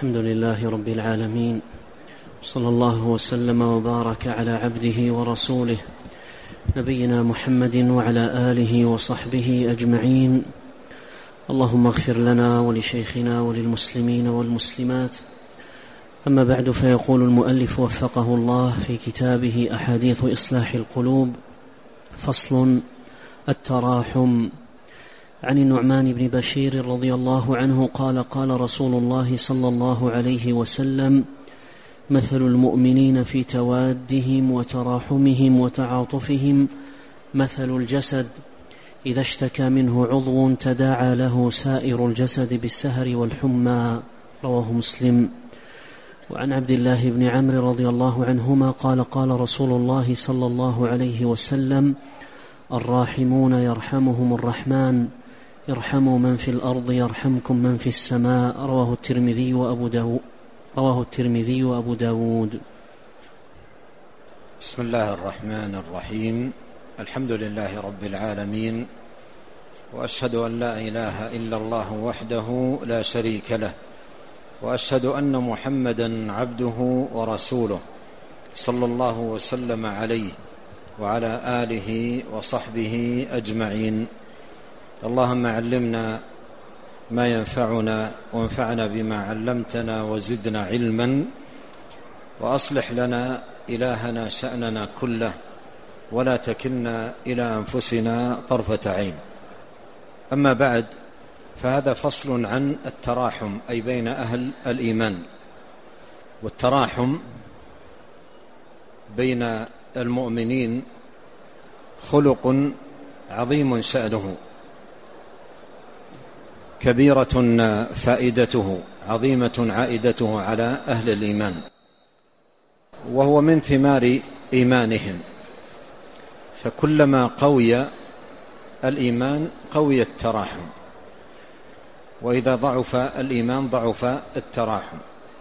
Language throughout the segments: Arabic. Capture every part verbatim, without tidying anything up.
الحمد لله رب العالمين، صلى الله وسلم وبارك على عبده ورسوله نبينا محمد وعلى آله وصحبه أجمعين. اللهم اغفر لنا ولشيخنا وللمسلمين والمسلمات. أما بعد، فيقول المؤلف وفقه الله في كتابه أحاديث إصلاح القلوب: فصل: التراحم. عن النعمان بن بشير رضي الله عنه قال: قال رسول الله صلى الله عليه وسلم: مثل المؤمنين في توادهم وتراحمهم وتعاطفهم مثل الجسد إذا اشتكى منه عضو تداعى له سائر الجسد بالسهر والحمى. رواه مسلم. وعن عبد الله بن عمرو رضي الله عنهما قال: قال رسول الله صلى الله عليه وسلم: الراحمون يرحمهم الرحمن، ارحموا من في الأرض يرحمكم من في السماء. رواه الترمذي وأبو داود رواه الترمذي وأبو داود. بسم الله الرحمن الرحيم. الحمد لله رب العالمين، وأشهد أن لا إله إلا الله وحده لا شريك له، وأشهد أن محمدا عبده ورسوله صلى الله وسلم عليه وعلى آله وصحبه أجمعين. اللهم علمنا ما ينفعنا، وانفعنا بما علمتنا، وزدنا علما، وأصلح لنا إلهنا شأننا كله، ولا تكلنا إلى أنفسنا طرفة عين. أما بعد، فهذا فصل عن التراحم، أي بين أهل الإيمان. والتراحم بين المؤمنين خلق عظيم شأنه، كبيرة فائدته، عظيمة عائدته على أهل الإيمان، وهو من ثمار إيمانهم. فكلما قوي الإيمان قوي التراحم، وإذا ضعف الإيمان ضعف التراحم.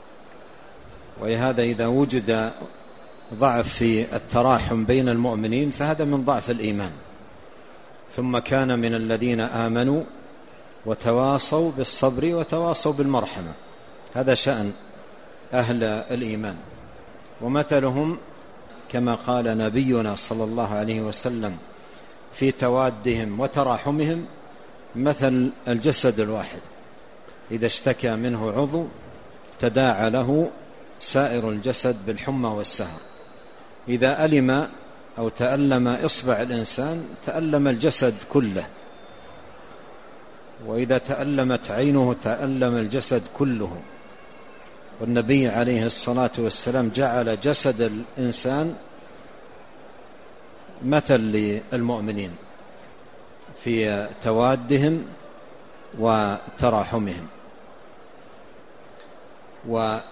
ولهذا إذا وجد ضعف في التراحم بين المؤمنين فهذا من ضعف الإيمان. ثم كان من الذين آمنوا وتواصوا بالصبر وتواصوا بالمرحمة. هذا شأن أهل الإيمان، ومثلهم كما قال نبينا صلى الله عليه وسلم في توادهم وتراحمهم مثل الجسد الواحد إذا اشتكى منه عضو تداعى له سائر الجسد بالحمى والسهر. إذا ألم أو تألم إصبع الإنسان تألم الجسد كله، وإذا تألمت عينه تألم الجسد كله. والنبي عليه الصلاة والسلام جعل جسد الإنسان مثل للمؤمنين في توادهم وتراحمهم. ومن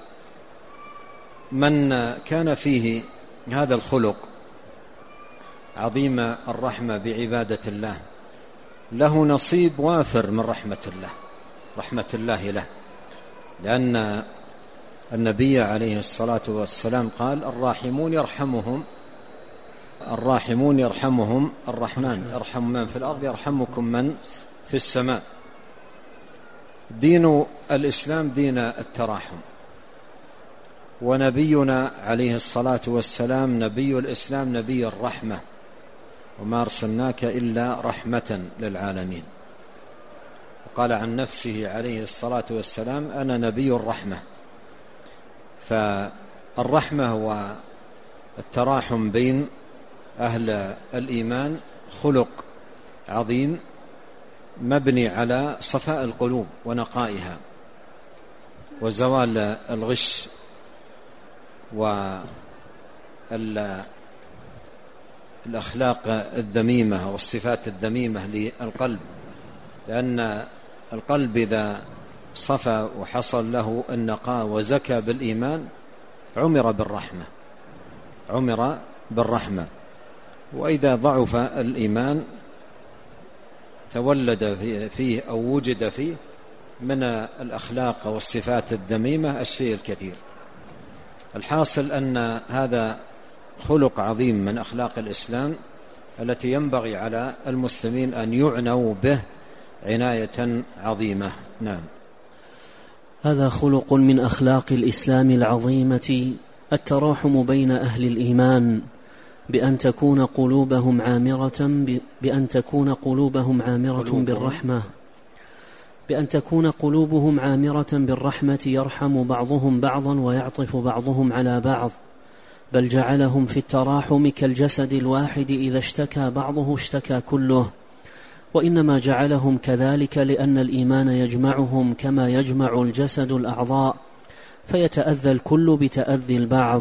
كان فيه هذا الخلق عظيم الرحمة بعبادة الله له نصيب وافر من رحمة الله رحمة الله له، لأن النبي عليه الصلاة والسلام قال: الراحمون يرحمهم الراحمون يرحمهم الرحمن، ارحموا من في الأرض يرحمكم من في السماء. دين الإسلام دين التراحم، ونبينا عليه الصلاة والسلام نبي الإسلام نبي الرحمة، وما أرسلناك إلا رحمة للعالمين. وقال عن نفسه عليه الصلاة والسلام: أنا نبي الرحمة. فالرحمة والتراحم بين أهل الإيمان خلق عظيم مبني على صفاء القلوب ونقائها وزوال الغش والأخلاق الذميمة والصفات الذميمة للقلب. لأن القلب إذا صفى وحصل له النقاء وزكى بالإيمان عمر بالرحمة عمر بالرحمة. وإذا ضعف الإيمان تولد فيه أو وجد فيه من الأخلاق والصفات الذميمة الشيء الكثير. الحاصل أن هذا خلق عظيم من أخلاق الإسلام التي ينبغي على المسلمين أن يعنوا به عناية عظيمة. نعم. هذا خلق من أخلاق الإسلام العظيمة التراحم بين أهل الإيمان بأن تكون قلوبهم عامرة بأن تكون قلوبهم عامرة بالرحمة بأن تكون قلوبهم عامرة بالرحمة يرحم بعضهم بعضا ويعطف بعضهم على بعض، بل جعلهم في التراحم كالجسد الواحد إذا اشتكى بعضه اشتكى كله، وإنما جعلهم كذلك لأن الإيمان يجمعهم كما يجمع الجسد الأعضاء، فيتأذى الكل بتأذي البعض.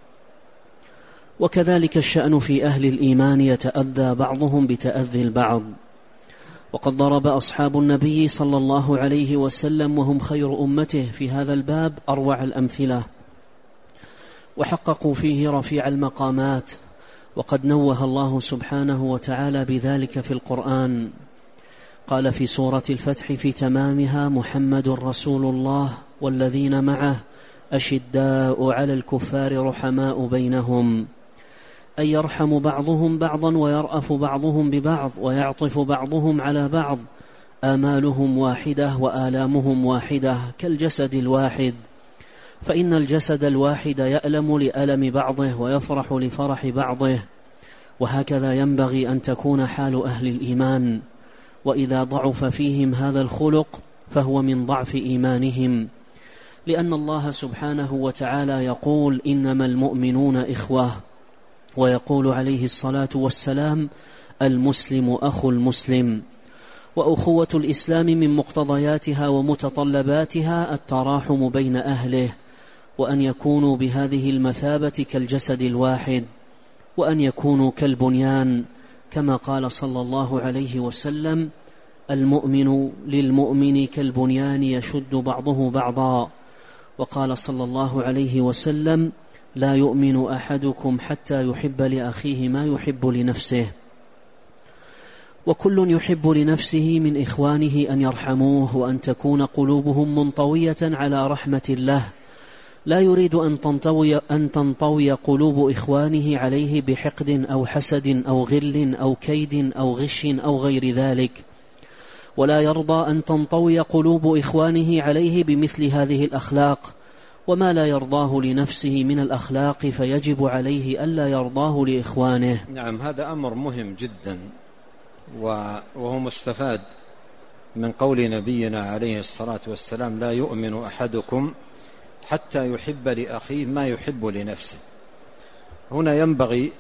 وكذلك الشأن في أهل الإيمان، يتأذى بعضهم بتأذي البعض. وقد ضرب أصحاب النبي صلى الله عليه وسلم وهم خير أمته في هذا الباب أروع الأمثلة، وحققوا فيه رفيع المقامات، وقد نوه الله سبحانه وتعالى بذلك في القرآن. قال في سورة الفتح في تمامها: محمد رسول الله والذين معه أشداء على الكفار رحماء بينهم، أي يرحم بعضهم بعضا ويرأف بعضهم ببعض ويعطف بعضهم على بعض، آمالهم واحدة وآلامهم واحدة كالجسد الواحد، فإن الجسد الواحد يألم لألم بعضه ويفرح لفرح بعضه، وهكذا ينبغي أن تكون حال أهل الإيمان. وإذا ضعف فيهم هذا الخلق فهو من ضعف إيمانهم، لأن الله سبحانه وتعالى يقول: إنما المؤمنون إخوة، ويقول عليه الصلاة والسلام: المسلم أخو المسلم. وأخوة الإسلام من مقتضياتها ومتطلباتها التراحم بين أهله، وأن يكونوا بهذه المثابة كالجسد الواحد، وأن يكونوا كالبنيان، كما قال صلى الله عليه وسلم: المؤمن للمؤمن كالبنيان يشد بعضه بعضا. وقال صلى الله عليه وسلم: لا يؤمن أحدكم حتى يحب لأخيه ما يحب لنفسه. وكل يحب لنفسه من إخوانه أن يرحموه، وأن تكون قلوبهم منطوية على رحمة الله، لا يريد أن تنطوي, أن تنطوي قلوب إخوانه عليه بحقد أو حسد أو غل أو كيد أو غش أو غير ذلك، ولا يرضى أن تنطوي قلوب إخوانه عليه بمثل هذه الأخلاق، وما لا يرضاه لنفسه من الأخلاق فيجب عليه ألا يرضاه لإخوانه. نعم، هذا أمر مهم جدا، وهو مستفاد من قول نبينا عليه الصلاة والسلام: لا يؤمن أحدكم حتى يحب لأخيه ما يحب لنفسه. هنا ينبغي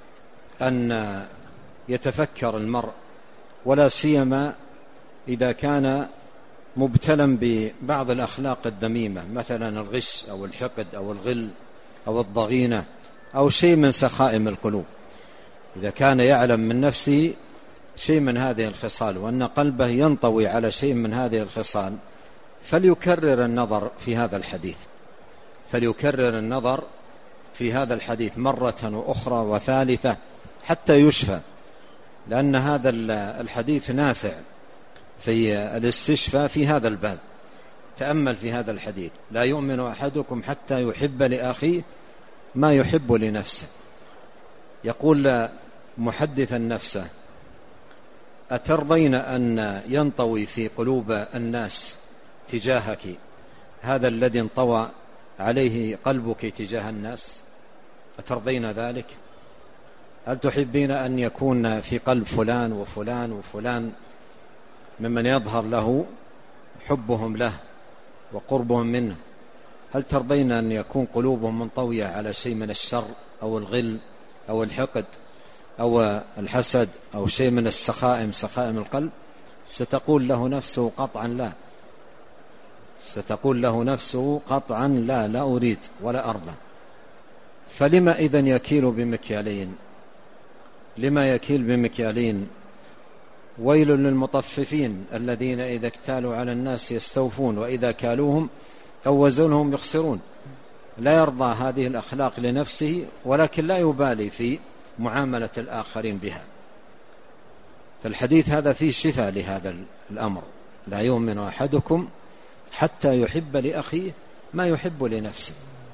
أن يتفكر المرء، ولا سيما إذا كان مبتلا ببعض الأخلاق الذميمة، مثلا الغش أو الحقد أو الغل أو الضغينة أو شيء من سخائم القلوب. إذا كان يعلم من نفسه شيء من هذه الخصال وأن قلبه ينطوي على شيء من هذه الخصال، فليكرر النظر في هذا الحديث فليكرر النظر في هذا الحديث مرة وأخرى وثالثة حتى يشفى، لأن هذا الحديث نافع في الاستشفاء في هذا الباب. تأمل في هذا الحديث: لا يؤمن أحدكم حتى يحب لأخيه ما يحب لنفسه. يقول محدثا نفسه: أترضين أن ينطوي في قلوب الناس تجاهك هذا الذي انطوى عليه قلبك تجاه الناس؟ أترضين ذلك؟ هل تحبين أن يكون في قلب فلان وفلان وفلان ممن يظهر له حبهم له وقربهم منه، هل ترضين أن يكون قلوبهم منطوية على شيء من الشر أو الغل أو الحقد أو الحسد أو شيء من السخائم سخائم القلب؟ ستقول له نفسه قطعا لا ستقول له نفسه قطعا لا لا أريد ولا أرضى. فلما إذن يكيل بمكيالين لما يكيل بمكيالين ويل للمطففين الذين إذا اكتالوا على الناس يستوفون وإذا كالوهم أو وزنهم يخسرون. لا يرضى هذه الأخلاق لنفسه، ولكن لا يبالي في معاملة الآخرين بها. فالحديث هذا فيه شفاء لهذا الأمر: لا يؤمن أحدكم حتى يحب لأخيه ما يحب لنفسه.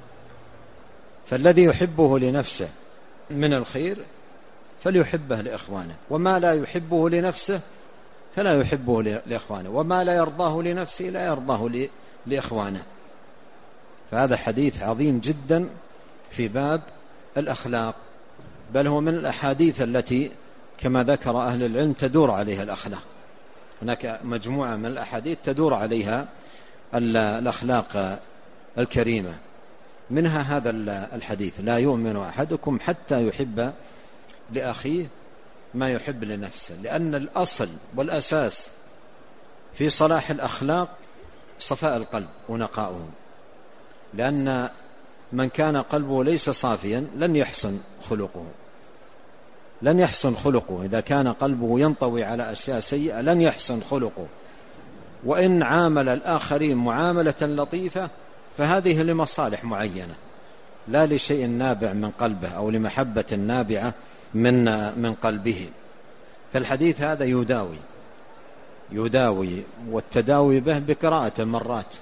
فالذي يحبه لنفسه من الخير فليحبه لإخوانه، وما لا يحبه لنفسه فلا يحبه لإخوانه، وما لا يرضاه لنفسه لا يرضاه لإخوانه. فهذا حديث عظيم جدا في باب الأخلاق، بل هو من الأحاديث التي كما ذكر أهل العلم تدور عليها الأخلاق. هناك مجموعة من الأحاديث تدور عليها الأخلاق الكريمة، منها هذا الحديث: لا يؤمن أحدكم حتى يحب لأخيه ما يحب لنفسه. لأن الأصل والأساس في صلاح الأخلاق صفاء القلب ونقاؤه، لأن من كان قلبه ليس صافيا لن يحسن خلقه لن يحسن خلقه إذا كان قلبه ينطوي على أشياء سيئة لن يحسن خلقه. وإن عامل الآخرين معاملة لطيفة فهذه لمصالح معينة، لا لشيء نابع من قلبه أو لمحبة نابعة من من قلبه. فالحديث هذا يداوي يداوي والتداوي به بقراءة مرات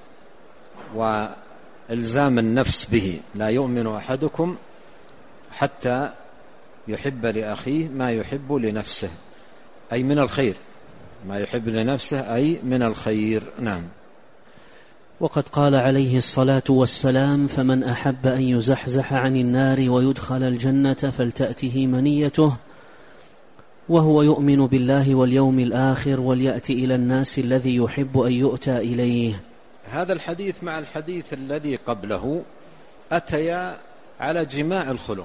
وإلزام النفس به. لا يؤمن أحدكم حتى يحب لأخيه ما يحب لنفسه، أي من الخير، ما يحب لنفسه أي من الخير. نعم. وقد قال عليه الصلاة والسلام: فمن أحب أن يزحزح عن النار ويدخل الجنة فلتأته منيته وهو يؤمن بالله واليوم الآخر وليأتي إلى الناس الذي يحب أن يؤتى إليه. هذا الحديث مع الحديث الذي قبله أتيا على جماع الخلق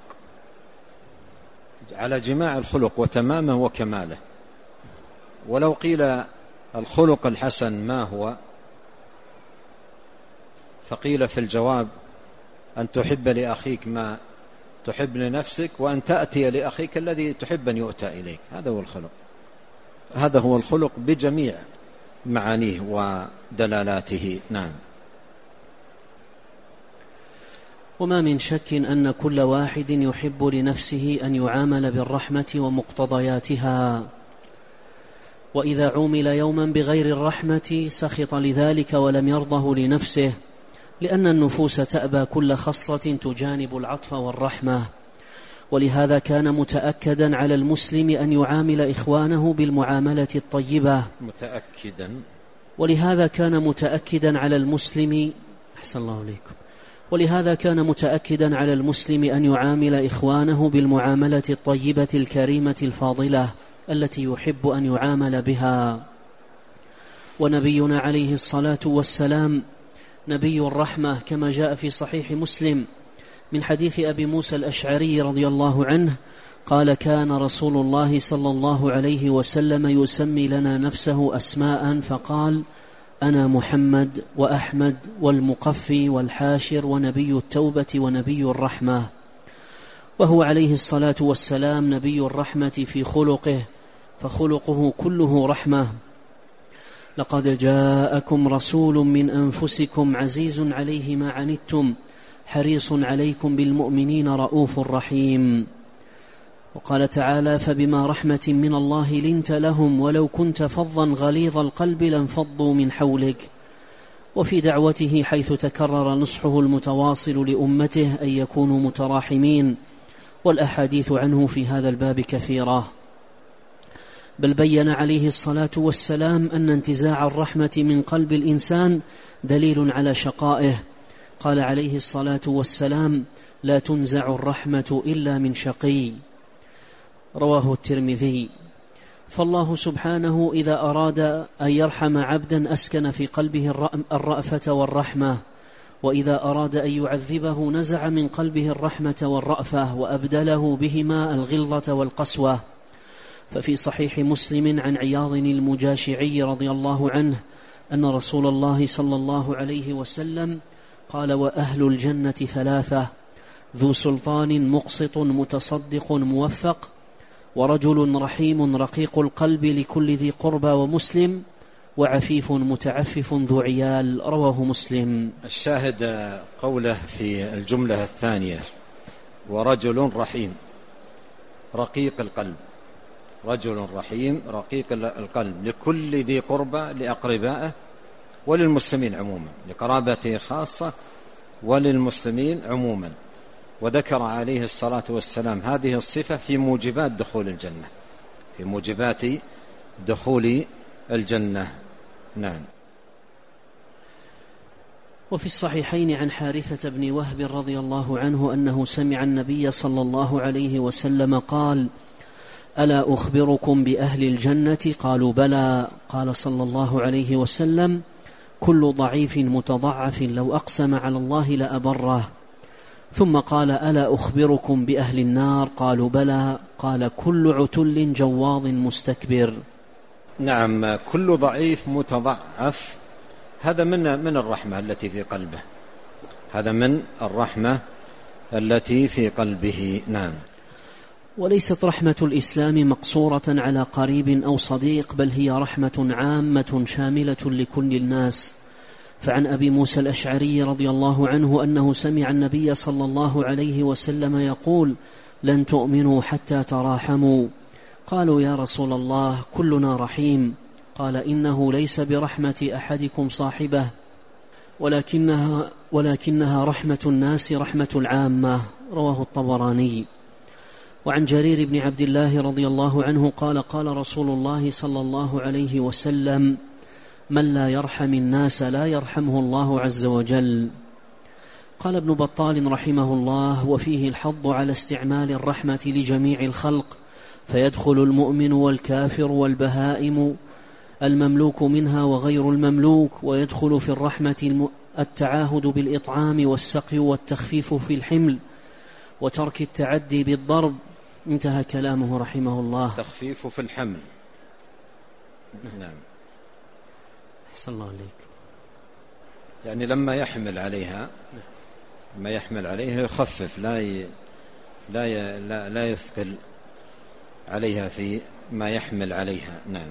على جماع الخلق وتمامه وكماله. ولو قيل الخلق الحسن ما هو، فقيل في الجواب: أن تحب لأخيك ما تحب لنفسك، وأن تأتي لأخيك الذي تحب أن يؤتى إليك. هذا هو الخلق هذا هو الخلق بجميع معانيه ودلالاته. نعم. وما من شك أن كل واحد يحب لنفسه أن يعامل بالرحمة ومقتضياتها، وإذا عومل يوما بغير الرحمة سخط لذلك ولم يرضه لنفسه، لأن النفوس تأبى كل خصلة تجانب العطف والرحمة. ولهذا كان متأكدا على المسلم أن يعامل إخوانه بالمعاملة الطيبة متأكدا ولهذا كان متأكدا على المسلم أحسن الله عليكم ولهذا كان متأكدا على المسلم أن يعامل إخوانه بالمعاملة الطيبة الكريمة الفاضلة التي يحب أن يعامل بها. ونبينا عليه الصلاة والسلام نبي الرحمة، كما جاء في صحيح مسلم من حديث أبي موسى الأشعري رضي الله عنه قال: كان رسول الله صلى الله عليه وسلم يسمي لنا نفسه أسماء فقال: أنا محمد وأحمد والمقفي والحاشر ونبي التوبة ونبي الرحمة. وهو عليه الصلاة والسلام نبي الرحمة في خلقه، فخلقه كله رحمة. لقد جاءكم رسول من أنفسكم عزيز عليه ما عنتم حريص عليكم بالمؤمنين رؤوف رحيم. وقال تعالى: فبما رحمة من الله لنت لهم ولو كنت فظا غليظ القلب لانفضوا من حولك. وفي دعوته حيث تكرر نصحه المتواصل لأمته أن يكونوا متراحمين، والأحاديث عنه في هذا الباب كثيرة. بل بين عليه الصلاة والسلام أن انتزاع الرحمة من قلب الإنسان دليل على شقائه. قال عليه الصلاة والسلام: لا تنزع الرحمة إلا من شقي. رواه الترمذي. فالله سبحانه إذا أراد أن يرحم عبدا أسكن في قلبه الرأفة والرحمة، وإذا أراد أن يعذبه نزع من قلبه الرحمة والرأفة وأبدله بهما الغلظة والقسوة. ففي صحيح مسلم عن عياض المجاشعي رضي الله عنه أن رسول الله صلى الله عليه وسلم قال: وأهل الجنة ثلاثة: ذو سلطان مقسط متصدق موفق، ورجل رحيم رقيق القلب لكل ذي قربى ومسلم، وعفيف متعفف ذو عيال. رواه مسلم. الشاهد قوله في الجملة الثانية: ورجل رحيم رقيق القلب. رجل رحيم رقيق القلب لكل ذي قربى، لأقربائه وللمسلمين عموما، لقرابته خاصة وللمسلمين عموما. وذكر عليه الصلاة والسلام هذه الصفة في موجبات دخول الجنة في موجبات دخول الجنة. نعم. وفي الصحيحين عن حارثة بن وهب رضي الله عنه أنه سمع النبي صلى الله عليه وسلم قال: ألا أخبركم بأهل الجنة؟ قالوا: بلى. قال صلى الله عليه وسلم: كل ضعيف متضعف لو أقسم على الله لأبره. ثم قال: ألا أخبركم بأهل النار؟ قالوا: بلى. قال: كل عتل جواظ مستكبر. نعم، كل ضعيف متضعف هذا من من الرحمة التي في قلبه، هذا من الرحمة التي في قلبه. نعم. وليست رحمة الإسلام مقصورة على قريب أو صديق، بل هي رحمة عامة شاملة لكل الناس. فعن أبي موسى الأشعري رضي الله عنه أنه سمع النبي صلى الله عليه وسلم يقول: لن تؤمنوا حتى تراحموا. قالوا: يا رسول الله كلنا رحيم. قال: إنه ليس برحمة أحدكم صاحبه، ولكنها, ولكنها رحمة الناس رحمة العامة. رواه الطبراني. وعن جرير بن عبد الله رضي الله عنه قال: قال رسول الله صلى الله عليه وسلم: من لا يرحم الناس لا يرحمه الله عز وجل. قال ابن بطال رحمه الله: وفيه الحض على استعمال الرحمة لجميع الخلق، فيدخل المؤمن والكافر والبهائم المملوك منها وغير المملوك، ويدخل في الرحمة التعاهد بالإطعام والسقي والتخفيف في الحمل وترك التعدي بالضرب. انتهى كلامه رحمه الله. تخفيف في الحمل. نعم. أحسن الله عليك. يعني لما يحمل عليها، لما يحمل عليها يخفف، لا ي... لا ي... لا لا يثقل عليها في ما يحمل عليها. نعم.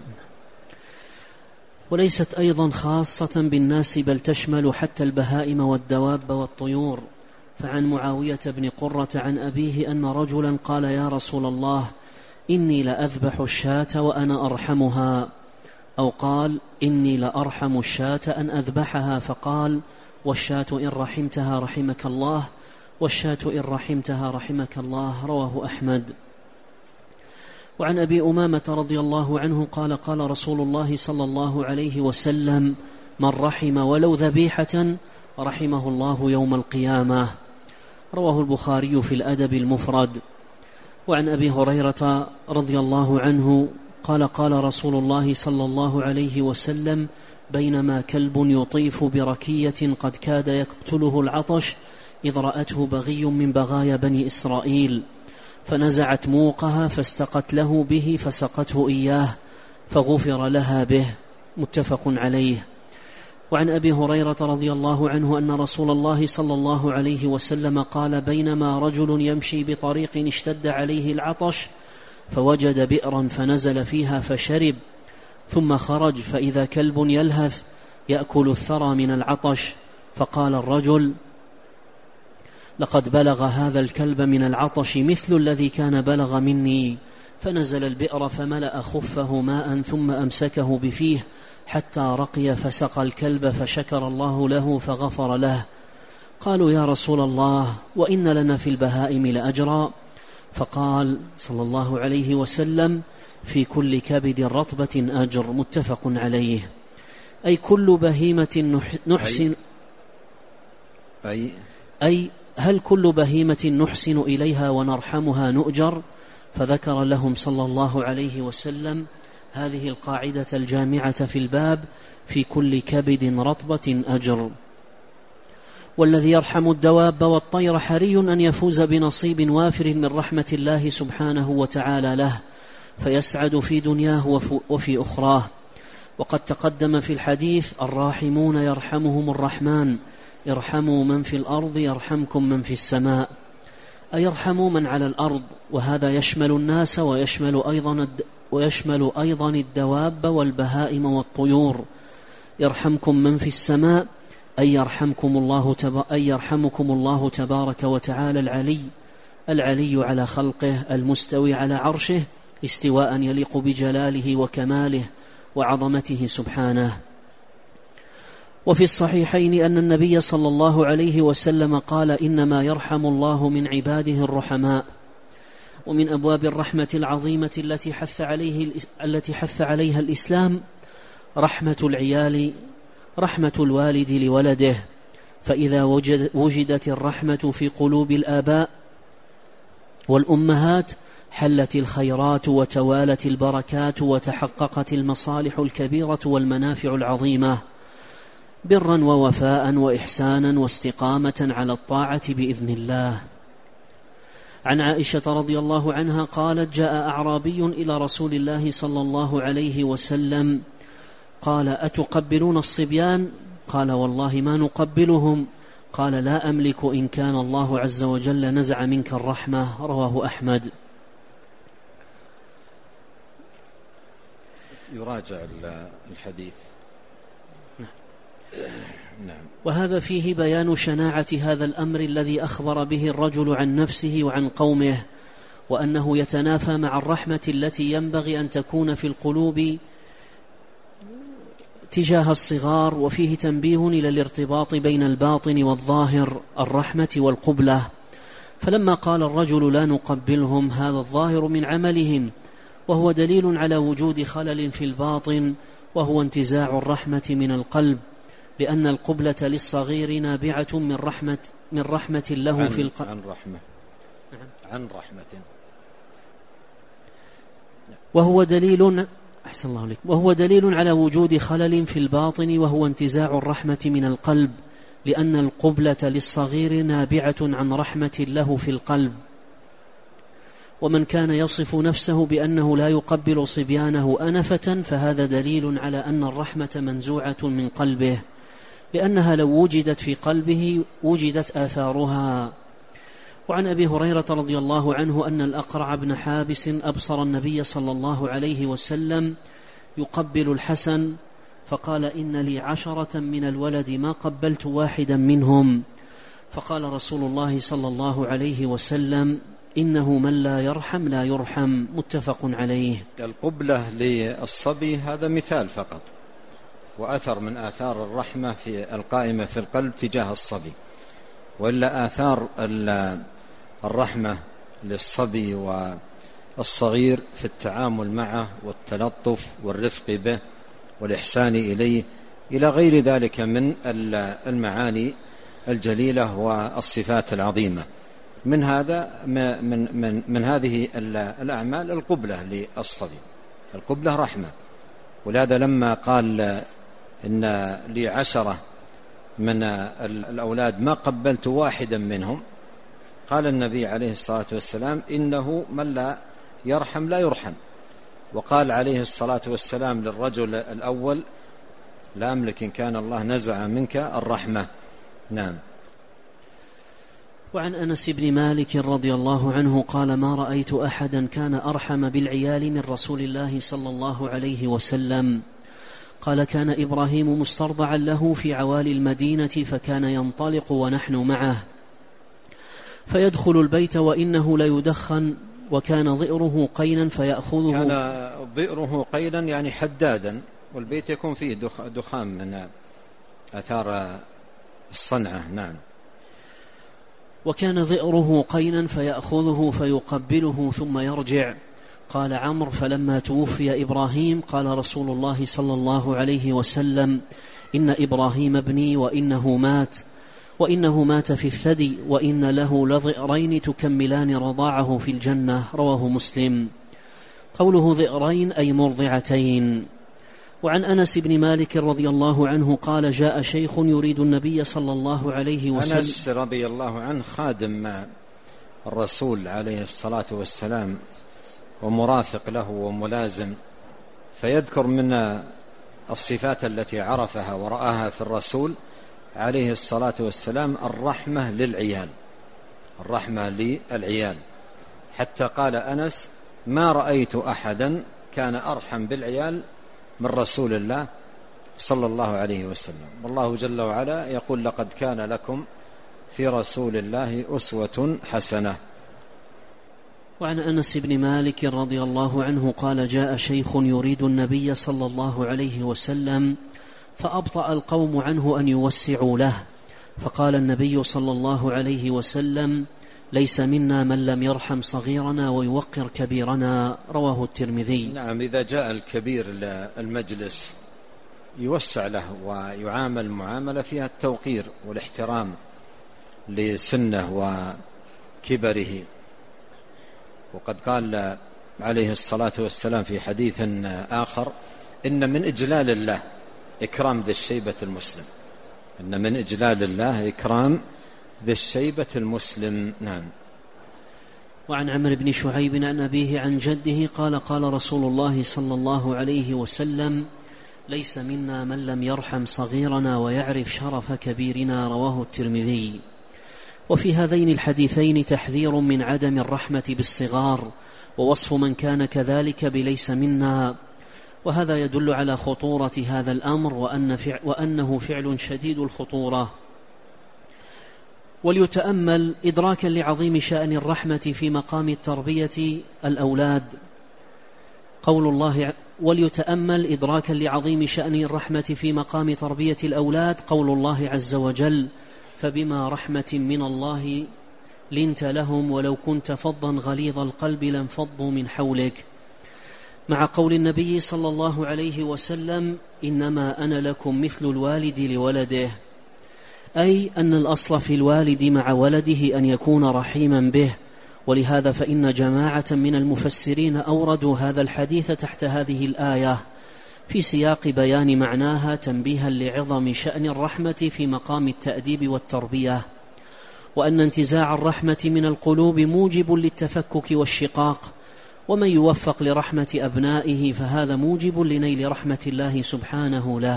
وليست أيضا خاصة بالناس، بل تشمل حتى البهائم والدواب والطيور. فعن معاوية بن قرة عن أبيه أن رجلا قال: يا رسول الله إني لأذبح الشاة وأنا أرحمها، أو قال: إني لأرحم الشاة أن أذبحها، فقال: والشاة إن رحمتها رحمك الله، والشاة إن رحمتها رحمك الله. رواه أحمد. وعن أبي أمامة رضي الله عنه قال: قال رسول الله صلى الله عليه وسلم: من رحم ولو ذبيحة رحمه الله يوم القيامة. رواه البخاري في الأدب المفرد. وعن أبي هريرة رضي الله عنه قال: قال رسول الله صلى الله عليه وسلم: بينما كلب يطيف بركية قد كاد يقتله العطش إذ رأته بغي من بغايا بني إسرائيل، فنزعت موقها فاستقت له به فسقته إياه فغفر لها به. متفق عليه. وعن أبي هريرة رضي الله عنه أن رسول الله صلى الله عليه وسلم قال: بينما رجل يمشي بطريق اشتد عليه العطش فوجد بئرا فنزل فيها فشرب، ثم خرج فإذا كلب يلهث يأكل الثرى من العطش، فقال الرجل: لقد بلغ هذا الكلب من العطش مثل الذي كان بلغ مني. فنزل البئر فملأ خفه ماء ثم أمسكه بفيه حتى رقي فسقى الكلب، فشكر الله له فغفر له. قالوا: يا رسول الله وإن لنا في البهائم لأجرا؟ فقال صلى الله عليه وسلم: في كل كبد رطبة أجر. متفق عليه. أي كل بهيمة نحسن أي, أي هل كل بهيمة نحسن إليها ونرحمها نؤجر؟ فذكر لهم صلى الله عليه وسلم هذه القاعدة الجامعة في الباب: في كل كبد رطبة أجر. والذي يرحم الدواب والطير حري أن يفوز بنصيب وافر من رحمة الله سبحانه وتعالى له، فيسعد في دنياه وفي أخراه. وقد تقدم في الحديث: الراحمون يرحمهم الرحمن، ارحموا من في الأرض يرحمكم من في السماء. أيرحموا من على الأرض، وهذا يشمل الناس ويشمل أيضا ويشمل أيضا الدواب والبهائم والطيور. يرحمكم من في السماء أي يرحمكم الله تب... أي يرحمكم الله تبارك وتعالى العلي العلي على خلقه المستوي على عرشه استواء يليق بجلاله وكماله وعظمته سبحانه. وفي الصحيحين أن النبي صلى الله عليه وسلم قال: إنما يرحم الله من عباده الرحماء. ومن أبواب الرحمة العظيمة التي حث عليه التي حث عليها الإسلام رحمة العيال، رحمة الوالد لولده، فإذا وجد وجدت الرحمة في قلوب الآباء والأمهات حلت الخيرات وتوالت البركات وتحققت المصالح الكبيرة والمنافع العظيمة برا ووفاء وإحسانا واستقامة على الطاعة بإذن الله. عن عائشة رضي الله عنها قالت: جاء أعرابي إلى رسول الله صلى الله عليه وسلم قال: أتقبلون الصبيان؟ قال: والله ما نقبلهم. قال: لا أملك إن كان الله عز وجل نزع منك الرحمة. رواه أحمد. يراجع الحديث. نعم. وهذا فيه بيان شناعة هذا الأمر الذي أخبر به الرجل عن نفسه وعن قومه، وأنه يتنافى مع الرحمة التي ينبغي أن تكون في القلوب تجاه الصغار، وفيه تنبيه إلى الارتباط بين الباطن والظاهر، الرحمة والقبلة. فلما قال الرجل: لا نقبلهم، هذا الظاهر من عملهم، وهو دليل على وجود خلل في الباطن، وهو انتزاع الرحمة من القلب، لأن القبلة للصغير نابعة من رحمة من رحمة له في القلب. عن رحمة عن رحمة وهو دليل أحسن الله عليك وهو دليل على وجود خلل في الباطن، وهو انتزاع الرحمة من القلب، لأن القبلة للصغير نابعة عن رحمة له في القلب. ومن كان يصف نفسه بأنه لا يقبل صبيانه أنفة، فهذا دليل على أن الرحمة منزوعة من قلبه، لأنها لو وجدت في قلبه وجدت آثارها. وعن أبي هريرة رضي الله عنه أن الأقرع بن حابس أبصر النبي صلى الله عليه وسلم يقبل الحسن، فقال: إن لي عشرة من الولد ما قبلت واحدا منهم. فقال رسول الله صلى الله عليه وسلم: إنه من لا يرحم لا يرحم. متفق عليه. القبلة للصبي هذا مثال فقط، وأثر من آثار الرحمة في القائمة في القلب تجاه الصبي، وإلا آثار الرحمة للصبي والصغير في التعامل معه والتلطف والرفق به والإحسان إليه إلى غير ذلك من المعاني الجليلة والصفات العظيمة. من هذا من من من هذه الأعمال القبلة للصبي. القبلة رحمة، ولهذا لما قال: إن لي عشرة من الأولاد ما قبلت واحدا منهم، قال النبي عليه الصلاة والسلام: إنه من لا يرحم لا يرحم. وقال عليه الصلاة والسلام للرجل الأول: لا أملك إن كان الله نزع منك الرحمة. نعم. وعن أنس بن مالك رضي الله عنه قال: ما رأيت أحدا كان أرحم بالعيال من رسول الله صلى الله عليه وسلم. قال: كان إبراهيم مسترضعا له في عوالي المدينة، فكان ينطلق ونحن معه، فيدخل البيت وإنه ليدخن، وكان ضئره قينا فيأخذه. كان ضئره قينا يعني حدادا، والبيت يكون فيه دخان من أثار الصنعة. نعم. وكان ضئره قينا فيأخذه فيقبله ثم يرجع. قال عمرو: فلما توفي إبراهيم قال رسول الله صلى الله عليه وسلم: إن إبراهيم ابني وإنه مات وإنه مات في الثدي، وإن له لضئرين تكملان رضاعه في الجنة. رواه مسلم. قوله ضئرين أي مرضعتين. وعن أنس بن مالك رضي الله عنه قال: جاء شيخ يريد النبي صلى الله عليه وسلم. أنس رضي الله عنه خادم مع الرسول عليه الصلاة والسلام ومرافق له وملازم، فيذكر من الصفات التي عرفها ورآها في الرسول عليه الصلاة والسلام الرحمة للعيال، الرحمة للعيال، حتى قال أنس: ما رأيت أحدا كان أرحم بالعيال من رسول الله صلى الله عليه وسلم. والله جل وعلا يقول: لقد كان لكم في رسول الله أسوة حسنة. وعن أنس بن مالك رضي الله عنه قال: جاء شيخ يريد النبي صلى الله عليه وسلم، فأبطأ القوم عنه أن يوسعوا له، فقال النبي صلى الله عليه وسلم: ليس منا من لم يرحم صغيرنا ويوقر كبيرنا. رواه الترمذي. نعم. إذا جاء الكبير للمجلس يوسع له ويعامل معاملة فيها التوقير والاحترام لسنه وكبره. وقد قال عليه الصلاة والسلام في حديث آخر: إن من إجلال الله إكرام ذي الشيبة المسلم. إن من إجلال الله إكرام ذي الشيبة المسلم. نعم. وعن عمرو بن شعيب عن أبيه عن جده قال: قال رسول الله صلى الله عليه وسلم: ليس منا من لم يرحم صغيرنا ويعرف شرف كبيرنا. رواه الترمذي. وفي هذين الحديثين تحذير من عدم الرحمة بالصغار، ووصف من كان كذلك بليس منا، وهذا يدل على خطورة هذا الأمر وأن فع وأنه فعل شديد الخطورة. وليتأمل إدراكا لعظيم شأن الرحمة في مقام التربية الأولاد قول الله وليتأمل إدراكا لعظيم شأن الرحمة في مقام تربية الأولاد قول الله عز وجل: فبما رحمة من الله لنت لهم ولو كنت فظا غليظ القلب لانفضوا من حولك، مع قول النبي صلى الله عليه وسلم: إنما أنا لكم مثل الوالد لولده، أي أن الأصل في الوالد مع ولده أن يكون رحيما به. ولهذا فإن جماعة من المفسرين أوردوا هذا الحديث تحت هذه الآية في سياق بيان معناها تنبيها لعظم شأن الرحمة في مقام التأديب والتربية، وأن انتزاع الرحمة من القلوب موجب للتفكك والشقاق، ومن يوفق لرحمة أبنائه فهذا موجب لنيل رحمة الله سبحانه له.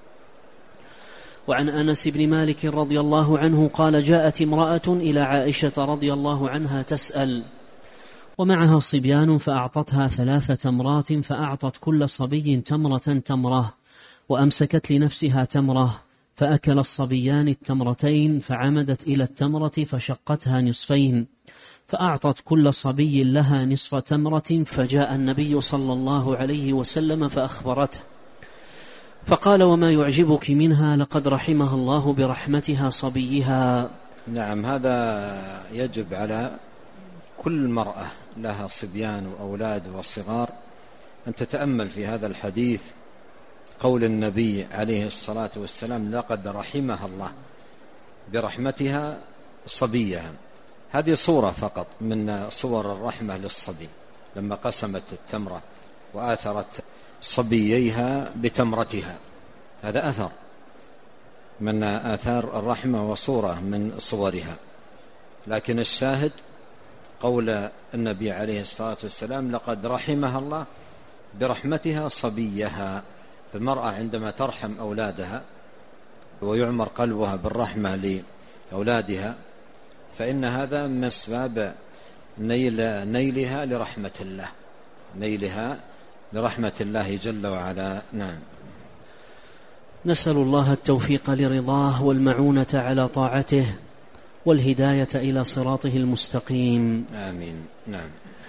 وعن أنس بن مالك رضي الله عنه قال: جاءت امرأة إلى عائشة رضي الله عنها تسأل، ومعها صبيان، فأعطتها ثلاث تمرات، فأعطت كل صبي تمرة تمرة، وأمسكت لنفسها تمرة، فأكل الصبيان التمرتين، فعمدت إلى التمرة فشقتها نصفين، فأعطت كل صبي لها نصف تمرة، فجاء النبي صلى الله عليه وسلم فأخبرته، فقال: وما يعجبك منها؟ لقد رحمها الله برحمتها صبيها. نعم، هذا يجب على كل مرأة لها صبيان وأولاد وصغار أن تتأمل في هذا الحديث قول النبي عليه الصلاة والسلام: لقد رحمها الله برحمتها صبيها. هذه صورة فقط من صور الرحمة للصبي، لما قسمت التمرة وآثرت صبييها بتمرتها، هذا أثر من آثار الرحمة وصورة من صورها. لكن الشاهد قول النبي عليه الصلاة والسلام: لقد رحمها الله برحمتها صبيها. المرأة عندما ترحم أولادها ويعمر قلبها بالرحمة لأولادها فإن هذا من أسباب نيل نيلها لرحمة الله نيلها لرحمة الله جل وعلا. نعم. نسأل الله التوفيق لرضاه والمعونة على طاعته والهداية إلى صراطه المستقيم. آمين. نعم.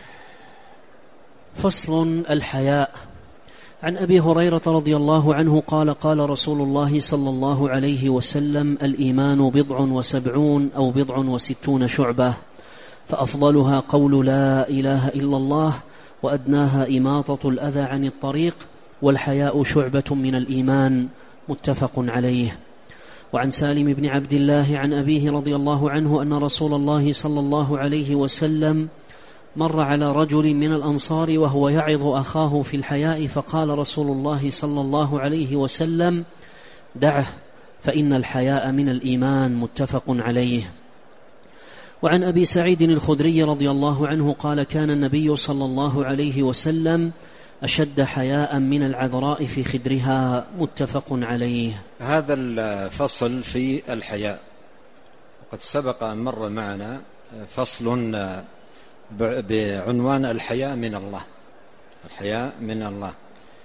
فصل: الحياء. عن أبي هريرة رضي الله عنه قال: قال رسول الله صلى الله عليه وسلم: الإيمان بضع وسبعون أو بضع وستون شعبة، فأفضلها قول لا إله إلا الله، وأدناها إماطة الأذى عن الطريق، والحياء شعبة من الإيمان. متفق عليه. وعن سالم بن عبد الله عن أبيه رضي الله عنه أن رسول الله صلى الله عليه وسلم مر على رجل من الأنصار وهو يعظ أخاه في الحياء، فقال رسول الله صلى الله عليه وسلم: دعه فإن الحياء من الإيمان. متفق عليه. وعن أبي سعيد الخدري رضي الله عنه قال: كان النبي صلى الله عليه وسلم أشد حياء من العذراء في خدرها. متفق عليه. هذا الفصل في الحياء، وقد سبق أن مر معنا فصل بعنوان الحياء من الله الحياء من الله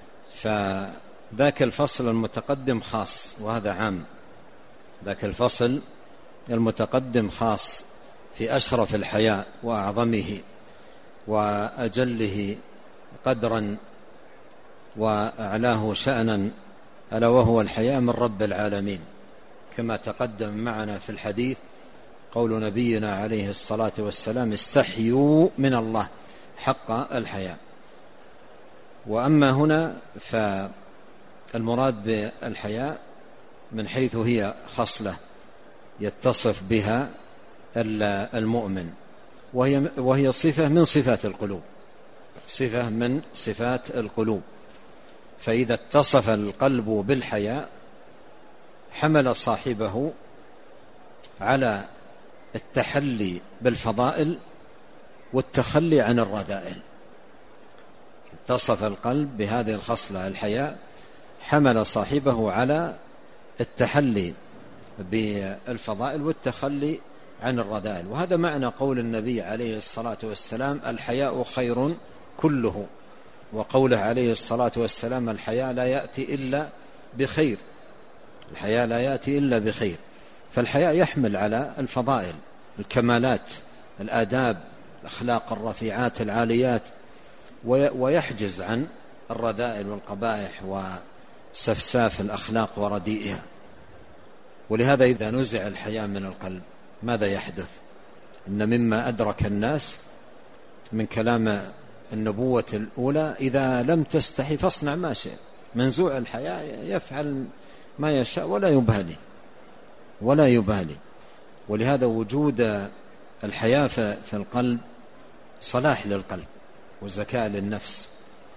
فذاك الفصل المتقدم خاص وهذا عام. ذاك الفصل المتقدم خاص في أشرف الحياء وأعظمه وأجله قدرا وأعلاه شأنا، ألا وهو الحياء من رب العالمين، كما تقدم معنا في الحديث قول نبينا عليه الصلاة والسلام: استحيوا من الله حق الحياء. وأما هنا المراد بالحياء من حيث هي خصلة يتصف بها المؤمن، وهي, وهي صفة من صفات القلوب، صفة من صفات القلوب. فإذا اتصف القلب بالحياء حمل صاحبه على التحلي بالفضائل والتخلي عن الرذائل. اتصف القلب بهذه الخصلة الحياء حمل صاحبه على التحلي بالفضائل والتخلي عن الرذائل. وهذا معنى قول النبي عليه الصلاة والسلام: الحياء خير كله، وقوله عليه الصلاة والسلام: الحياء لا يأتي إلا بخير، الحياء لا يأتي إلا بخير. فالحياء يحمل على الفضائل، الكمالات، الآداب، الأخلاق الرفيعات العاليات، ويحجز عن الرذائل والقبائح وسفساف الأخلاق ورديئها. ولهذا إذا نزع الحياء من القلب ماذا يحدث؟ إن مما أدرك الناس من كلام النبوة الأولى: إذا لم تستحي فاصنع ما شئت. منزوع الحياء يفعل ما يشاء ولا يبالي ولا يبالي. ولهذا وجود الحياء في القلب صلاح للقلب وزكاة للنفس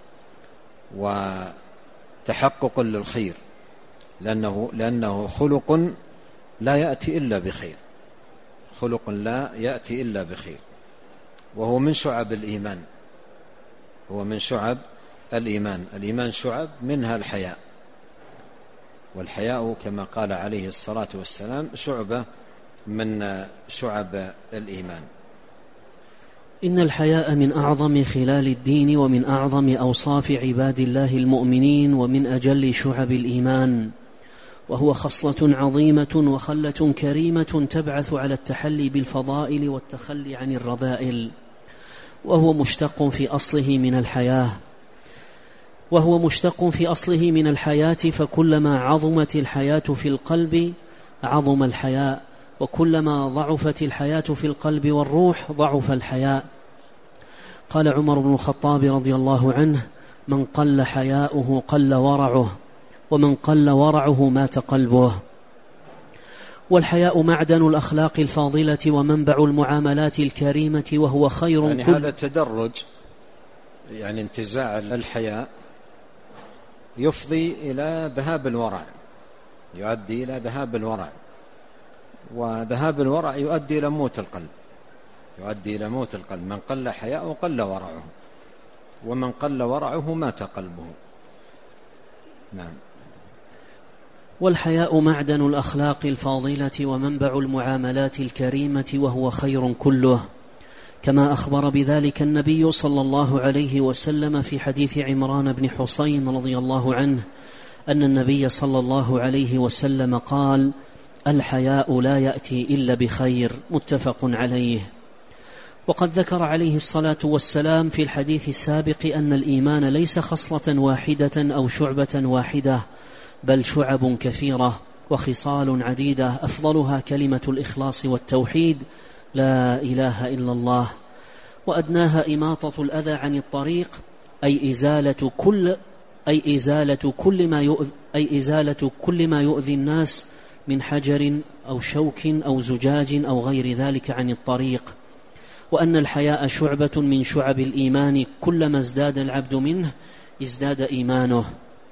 وتحقق للخير، لأنه, لأنه خلق لا يأتي إلا بخير، خلق لا يأتي إلا بخير، وهو من شعب الإيمان، هو من شعب الإيمان. الإيمان شعب منها الحياء، والحياء كما قال عليه الصلاة والسلام شعبة من شعب الإيمان. إن الحياء من أعظم خلال الدين ومن أعظم أوصاف عباد الله المؤمنين ومن أجل شعب الإيمان، وهو خصلة عظيمة وخلة كريمة تبعث على التحلي بالفضائل والتخلي عن الرذائل، وهو مشتق في أصله من الحياة وهو مشتق في أصله من الحياة فكلما عظمت الحياة في القلب عظم الحياء، وكلما ضعفت الحياة في القلب والروح ضعف الحياء. قال عمر بن الخطاب رضي الله عنه: من قل حياؤه قل ورعه، ومن قل ورعه مات قلبه. والحياء معدن الأخلاق الفاضلة ومنبع المعاملات الكريمة، وهو خير يعني كل... هذا تدرج، يعني انتزاع الحياء يفضي إلى ذهاب الورع، يؤدي إلى ذهاب الورع، وذهاب الورع يؤدي إلى موت القلب، يؤدي إلى موت القلب. من قل حياؤه قل ورعه، ومن قل ورعه مات قلبه. نعم. والحياء معدن الأخلاق الفاضلة ومنبع المعاملات الكريمة، وهو خير كله، كما أخبر بذلك النبي صلى الله عليه وسلم في حديث عمران بن حسين رضي الله عنه أن النبي صلى الله عليه وسلم قال: الحياء لا يأتي إلا بخير، متفق عليه. وقد ذكر عليه الصلاة والسلام في الحديث السابق أن الإيمان ليس خصلة واحدة أو شعبة واحدة، بل شعب كثيرة وخصال عديدة، أفضلها كلمة الإخلاص والتوحيد: لا إله إلا الله، وأدناها إماطة الأذى عن الطريق، أي إزالة كل أي إزالة كل ما يؤذي أي إزالة كل ما يؤذي الناس من حجر أو شوك أو زجاج أو غير ذلك عن الطريق. وأن الحياء شعبة من شعب الإيمان، كلما ازداد العبد منه ازداد إيمانه،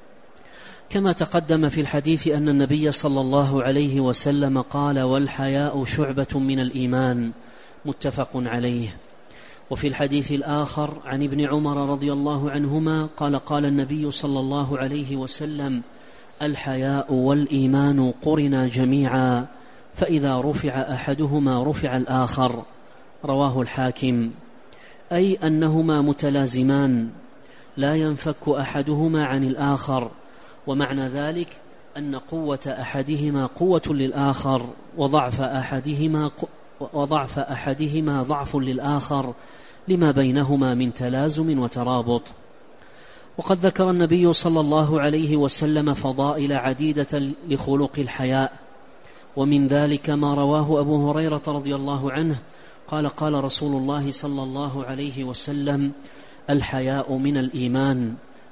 كما تقدم في الحديث أن النبي صلى الله عليه وسلم قال: والحياء شعبة من الإيمان، متفق عليه. وفي الحديث الآخر عن ابن عمر رضي الله عنهما قال: قال النبي صلى الله عليه وسلم: الحياء والإيمان قرنا جميعا، فإذا رفع أحدهما رفع الآخر، رواه الحاكم. أي أنهما متلازمان لا ينفك أحدهما عن الآخر، ومعنى ذلك أن قوة أحدهما قوة للآخر، وضعف أحدهما وضعف أحدهما ضعف للآخر، لما بينهما من تلازم وترابط. وقد ذكر النبي صلى الله عليه وسلم فضائل عديدة لخلق الحياء، ومن ذلك ما رواه أبو هريرة رضي الله عنه قال: قال رسول الله صلى الله عليه وسلم: الحياء من الإيمان،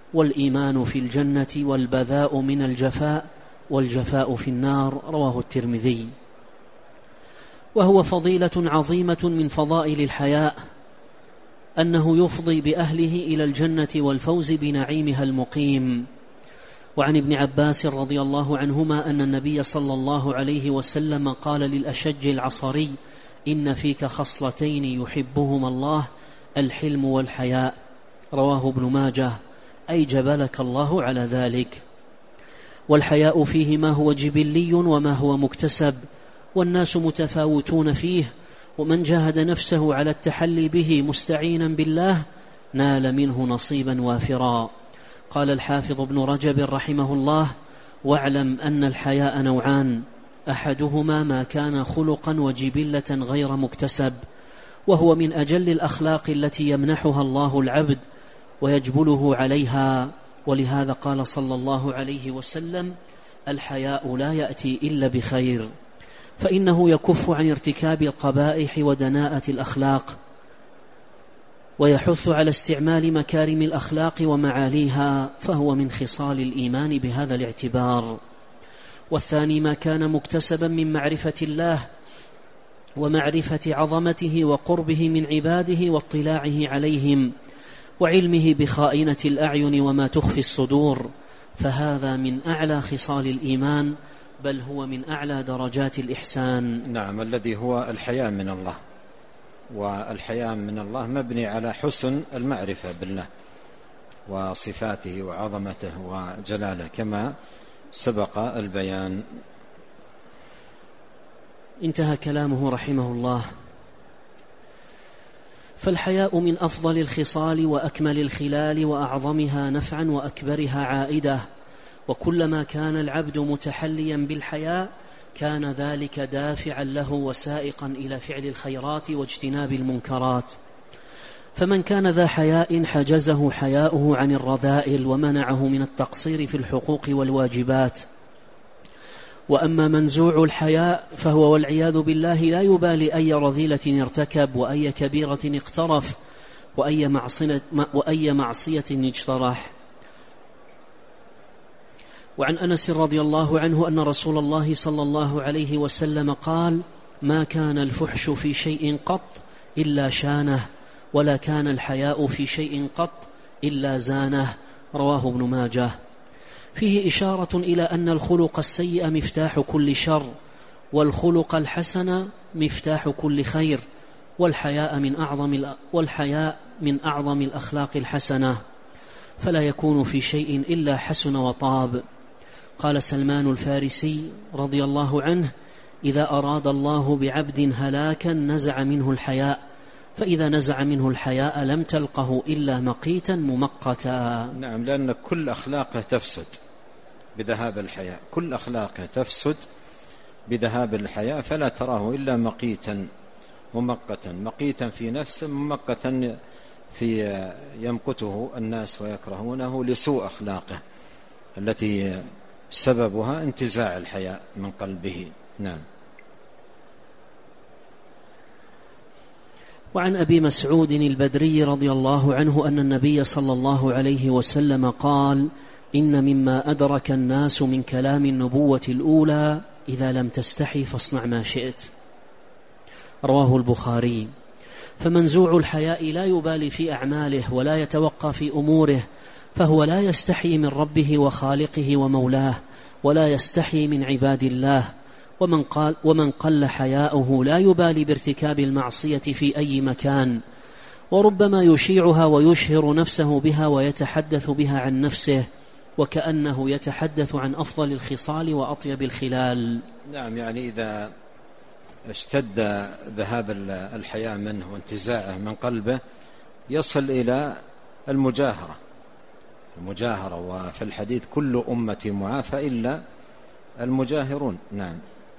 والإيمان في الجنة والبذاء من الجفاء والجفاء في النار. رواه الترمذي. وهو فضيلة عظيمة من فضائل الحياء، أنه يفضي بأهله إلى الجنة والفوز بنعيمها المقيم. وعن ابن عباس رضي الله عنهما أن النبي صلى الله عليه وسلم قال للأشج العصري: إن فيك خصلتين يحبهما الله، الحلم والحياء. رواه ابن ماجه، أي جبلك الله على ذلك. والحياء فيه ما هو جبلي وما هو مكتسب، والناس متفاوتون فيه، ومن جاهد نفسه على التحلي به مستعينا بالله نال منه نصيبا وافرا. قال الحافظ ابن رجب رحمه الله: واعلم أن الحياء نوعان، أحدهما ما كان خلقا وجبلة غير مكتسب، وهو من أجل الأخلاق التي يمنحها الله العبد ويجبله عليها. ولهذا قال صلى الله عليه وسلم: الحياء لا يأتي إلا بخير، فإنه يكف عن ارتكاب القبائح ودناءة الأخلاق، ويحث على استعمال مكارم الأخلاق ومعاليها، فهو من خصال الإيمان بهذا الاعتبار. والثاني ما كان مكتسبا من معرفة الله ومعرفة عظمته وقربه من عباده واطلاعه عليهم وعلمه بخائنة الأعين وما تخفي الصدور، فهذا من أعلى خصال الإيمان، بل هو من أعلى درجات الإحسان. نعم، الذي هو الحياء من الله. والحياء من الله مبني على حسن المعرفة بالله وصفاته وعظمته وجلاله كما سبق البيان. انتهى كلامه رحمه الله. فالحياء من أفضل الخصال وأكمل الخلال وأعظمها نفعا وأكبرها عائدة، وكلما كان العبد متحليا بالحياء كان ذلك دافعا له وسائقا إلى فعل الخيرات واجتناب المنكرات. فمن كان ذا حياء حجزه حياؤه عن الرذائل ومنعه من التقصير في الحقوق والواجبات. وأما منزوع الحياء فهو والعياذ بالله لا يبالي أي رذيلة ارتكب وأي كبيرة اقترف وأي معصية, وأي معصية اجترح. وعن أنس رضي الله عنه أن رسول الله صلى الله عليه وسلم قال: ما كان الفحش في شيء قط إلا شانه، ولا كان الحياء في شيء قط إلا زانه. رواه ابن ماجه. فيه إشارة إلى أن الخلق السيء مفتاح كل شر، والخلق الحسن مفتاح كل خير، والحياء من أعظم والحياء من أعظم الأخلاق الحسنة، فلا يكون في شيء إلا حسن وطاب. قال سلمان الفارسي رضي الله عنه: إذا أراد الله بعبد هلاكا نزع منه الحياء، فإذا نزع منه الحياء لم تلقه إلا مقيتا ممقتا. نعم، لأن كل أخلاقه تفسد بذهاب الحياء، كل أخلاقه تفسد بذهاب الحياء، فلا تراه إلا مقيتا ممقتا، مقيتا في نفسه، ممقتا في يمقته الناس ويكرهونه لسوء أخلاقه التي سببها انتزاع الحياء من قلبه. نعم. وعن أبي مسعود البدري رضي الله عنه أن النبي صلى الله عليه وسلم قال: إن مما أدرك الناس من كلام النبوة الأولى إذا لم تستحي فاصنع ما شئت. رواه البخاري. فمنزوع الحياء لا يبالي في أعماله ولا يتوقى في أموره، فهو لا يستحي من ربه وخالقه ومولاه، ولا يستحي من عباد الله. ومن, قال ومن قل حياؤه لا يبالي بارتكاب المعصية في أي مكان، وربما يشيعها ويشهر نفسه بها ويتحدث بها عن نفسه، وكأنه يتحدث عن أفضل الخصال وأطيب الخلال. نعم، يعني إذا اشتد ذهاب الحياء منه وانتزاعه من قلبه يصل إلى المجاهرة المجاهرة وفي الحديث: كل أمتي معافى إلا المجاهرون. نعم.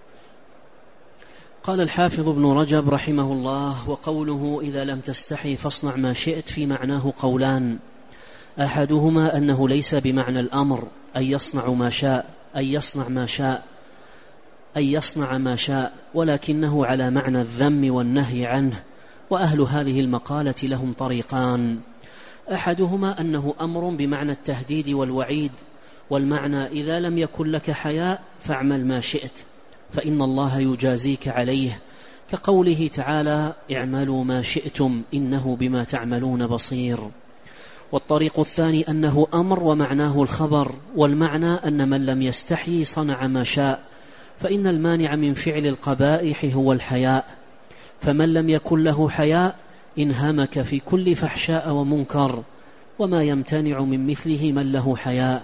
قال الحافظ ابن رجب رحمه الله: وقوله إذا لم تستحي فاصنع ما شئت في معناه قولان: أحدهما أنه ليس بمعنى الأمر أن يصنع ما شاء أن يصنع ما شاء أن يصنع ما شاء ولكنه على معنى الذم والنهي عنه، وأهل هذه المقالة لهم طريقان: أحدهما أنه أمر بمعنى التهديد والوعيد، والمعنى إذا لم يكن لك حياء فاعمل ما شئت فإن الله يجازيك عليه، كقوله تعالى: اعملوا ما شئتم إنه بما تعملون بصير. والطريق الثاني أنه أمر ومعناه الخبر، والمعنى أن من لم يستحي صنع ما شاء، فإن المانع من فعل القبائح هو الحياء، فمن لم يكن له حياء انهمك في كل فحشاء ومنكر، وما يمتنع من مثله من له حياء.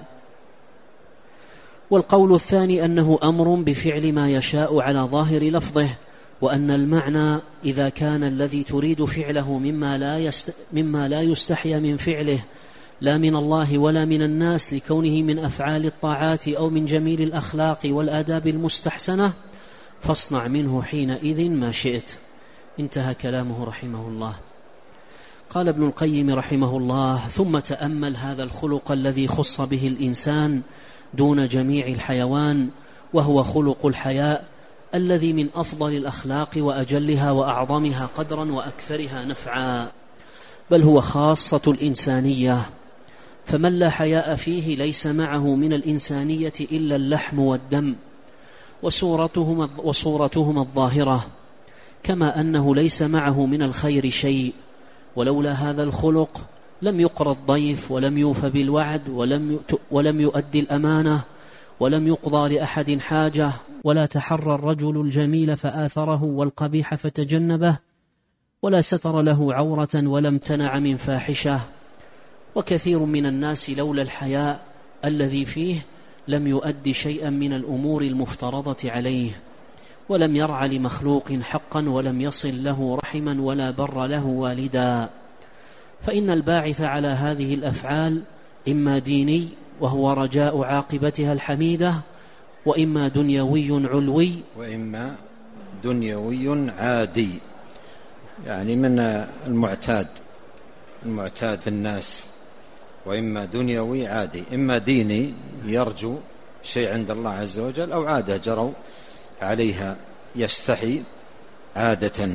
والقول الثاني أنه أمر بفعل ما يشاء على ظاهر لفظه، وأن المعنى إذا كان الذي تريد فعله مما لا, يست... مما لا يستحي من فعله لا من الله ولا من الناس لكونه من أفعال الطاعات أو من جميل الأخلاق والآداب المستحسنة، فاصنع منه حينئذ ما شئت. انتهى كلامه رحمه الله. قال ابن القيم رحمه الله: ثم تأمل هذا الخلق الذي خص به الإنسان دون جميع الحيوان، وهو خلق الحياء الذي من أفضل الأخلاق وأجلها وأعظمها قدرا وأكثرها نفعا، بل هو خاصة الإنسانية، فمن لا حياء فيه ليس معه من الإنسانية إلا اللحم والدم وصورتهما, وصورتهما الظاهرة، كما أنه ليس معه من الخير شيء. ولولا هذا الخلق لم يقر الضيف ولم يوف بالوعد ولم, ولم يؤدي الأمانة ولم يقضى لأحد حاجة، ولا تحرى الرجل الجميل فآثره والقبيح فتجنبه، ولا ستر له عورة ولا امتنع من فاحشة. وكثير من الناس لولا الحياء الذي فيه لم يؤدي شيئا من الأمور المفترضة عليه، ولم يرع لمخلوق حقا، ولم يصل له رحما، ولا بر له والدا. فإن الباعث على هذه الأفعال إما ديني وهو رجاء عاقبتها الحميدة، وإما دنيوي علوي، وإما دنيوي عادي، يعني من المعتاد المعتاد في الناس، وإما دنيوي عادي، إما ديني يرجو شيء عند الله عز وجل، أو عادة جروا عليها يستحي عادة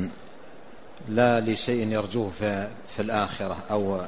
لا لشيء يرجوه في الآخرة أو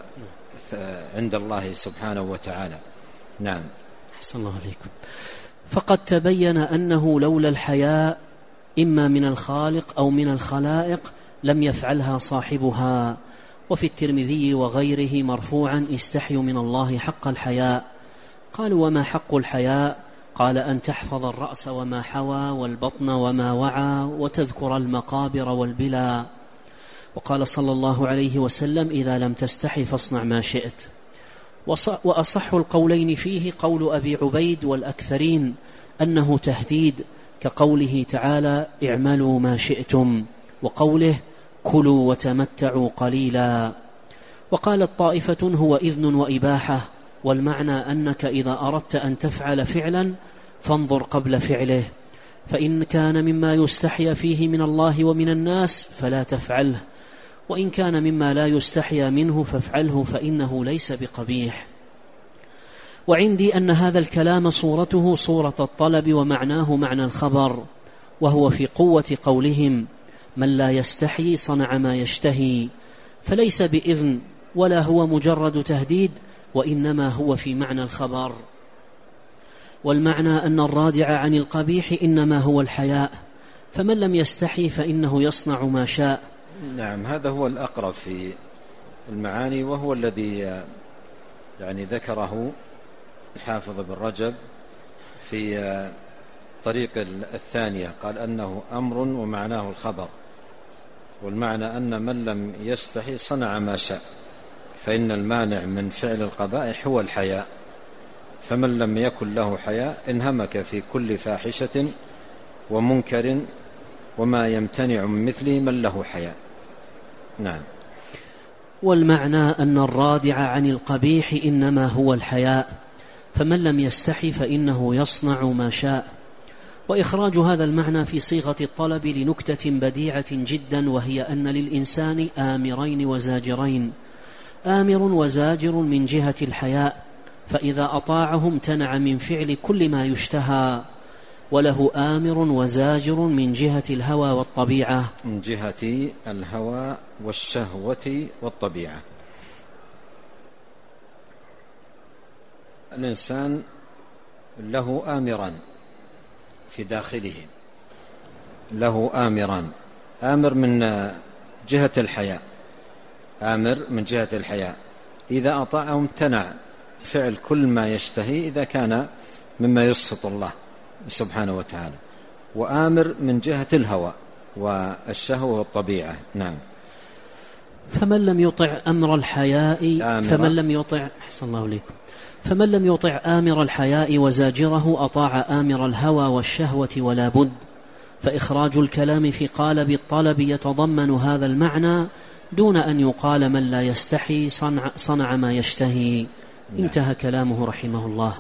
عند الله سبحانه وتعالى. نعم. أحسن الله عليكم. فقد تبين أنه لولا الحياء إما من الخالق أو من الخلائق لم يفعلها صاحبها. وفي الترمذي وغيره مرفوعا: استحيوا من الله حق الحياء. قالوا: وما حق الحياء؟ قال: أن تحفظ الرأس وما حوى، والبطن وما وعى، وتذكر المقابر والبلا. وقال صلى الله عليه وسلم: إذا لم تستحي فاصنع ما شئت. وأصح القولين فيه قول أبي عبيد والأكثرين أنه تهديد، كقوله تعالى: اعملوا ما شئتم، وقوله: كلوا وتمتعوا قليلا. وقالت طائفة: هو إذن وإباحة، والمعنى أنك إذا أردت أن تفعل فعلا فانظر قبل فعله، فإن كان مما يستحيا فيه من الله ومن الناس فلا تفعله، وإن كان مما لا يستحيا منه فافعله، فإنه ليس بقبيح. وعندي أن هذا الكلام صورته صورة الطلب، ومعناه معنى الخبر، وهو في قوة قولهم: من لا يستحي صنع ما يشتهي، فليس بإذن ولا هو مجرد تهديد، وإنما هو في معنى الخبر. والمعنى أن الرادع عن القبيح إنما هو الحياء، فمن لم يستحي فإنه يصنع ما شاء. نعم، هذا هو الأقرب في المعاني، وهو الذي يعني ذكره الحافظ بن رجب في طريق الثانية، قال أنه أمر ومعناه الخبر، والمعنى أن من لم يستحي صنع ما شاء، فإن المانع من فعل القبائح هو الحياء، فمن لم يكن له حياء انهمك في كل فاحشة ومنكر، وما يمتنع من مثله من له حياء. نعم. والمعنى أن الرادع عن القبيح إنما هو الحياء، فمن لم يستحي فإنه يصنع ما شاء. وإخراج هذا المعنى في صيغة الطلب لنكتة بديعة جدا، وهي أن للإنسان آمرين وزاجرين: آمر وزاجر من جهة الحياء، فإذا أطاعهم امتنع من فعل كل ما يشتهى، وله آمر وزاجر من جهة الهوى والطبيعة، من جهة الهوى والشهوة والطبيعة. الإنسان له آمران في داخله، له آمران، آمر من جهة الحياء، آمر من جهة الحياء إذا أطاعه امتنع فعل كل ما يشتهي إذا كان مما يسخط الله سبحانه وتعالى، وآمر من جهة الهوى والشهوة والطبيعة. نعم. فمن لم يطع أمر الحياء فمن لم يطع أحسن الله إليكم فمن لم يطع آمر الحياء وزاجره أطاع آمر الهوى والشهوة ولا بد. فإخراج الكلام في قالب الطلب يتضمن هذا المعنى دون أن يقال من لا يستحي صنع, صنع ما يشتهي. انتهى كلامه رحمه الله.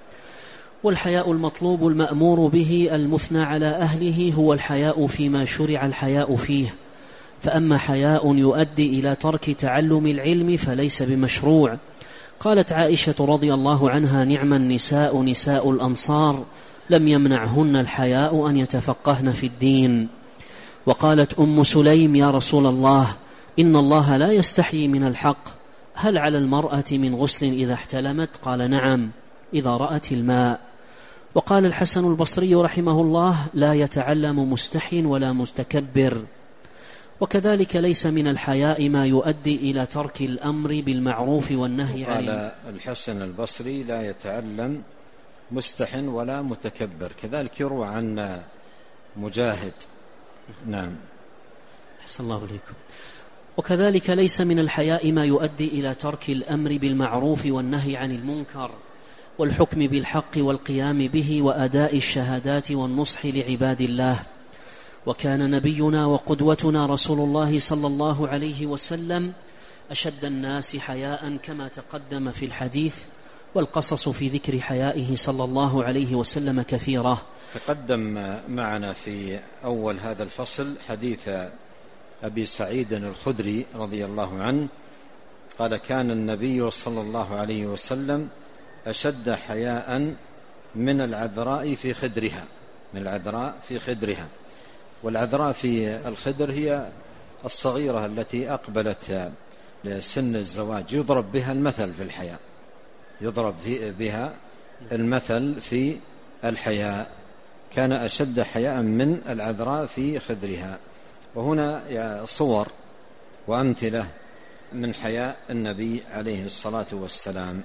والحياء المطلوب المأمور به المثنى على أهله هو الحياء فيما شرع الحياء فيه. فأما حياء يؤدي إلى ترك تعلم العلم فليس بمشروع. قالت عائشة رضي الله عنها: نعم النساء نساء الأنصار لم يمنعهن الحياء أن يتفقهن في الدين. وقالت أم سليم: يا رسول الله، إن الله لا يستحيي من الحق، هل على المرأة من غسل إذا احتلمت؟ قال: نعم، إذا رأت الماء. وقال الحسن البصري رحمه الله: لا يتعلم مستحي ولا متكبر. وكذلك ليس من الحياء ما يؤدي إلى ترك الأمر بالمعروف والنهي عن. قال الحسن البصري: لا يتعلم مستح ولا متكبر. كذلك يروى عن مجاهد. نعم. أحسن الله إليكم. وكذلك ليس من الحياء ما يؤدي إلى ترك الأمر بالمعروف والنهي عن المنكر والحكم بالحق والقيام به وأداء الشهادات والنصح لعباد الله. وكان نبينا وقدوتنا رسول الله صلى الله عليه وسلم أشد الناس حياء كما تقدم في الحديث، والقصص في ذكر حيائه صلى الله عليه وسلم كثيرة. تقدم معنا في أول هذا الفصل حديث أبي سعيد الخدري رضي الله عنه قال: كان النبي صلى الله عليه وسلم أشد حياء من العذراء في خدرها، من العذراء في خدرها. والعذراء في الخدر هي الصغيرة التي أقبلت لسن الزواج، يضرب بها المثل في الحياء، يضرب بها المثل في الحياء. كان أشد حياء من العذراء في خدرها. وهنا صور وأمثلة من حياء النبي عليه الصلاة والسلام.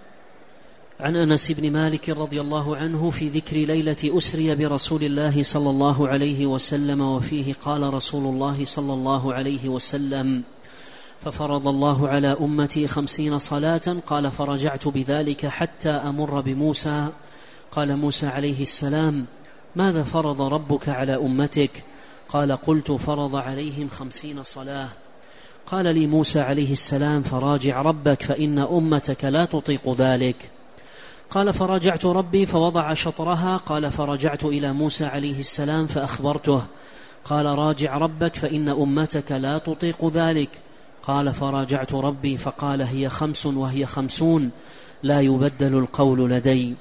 عن أنس بن مالك رضي الله عنه في ذكر ليلة أسري برسول الله صلى الله عليه وسلم وفيه قال رسول الله صلى الله عليه وسلم: ففرض الله على أمتي خمسين صلاة. قال: فرجعت بذلك حتى أمر بموسى. قال موسى عليه السلام: ماذا فرض ربك على أمتك؟ قال: قلت: فرض عليهم خمسين صلاة. قال لي موسى عليه السلام: فراجع ربك فإن أمتك لا تطيق ذلك. قال: فرجعت ربي فوضع شطرها. قال: فرجعت إلى موسى عليه السلام فأخبرته. قال: راجع ربك فإن أمتك لا تطيق ذلك. قال: فراجعت ربي فقال: هي خمس وهي خمسون لا يبدل القول لدي.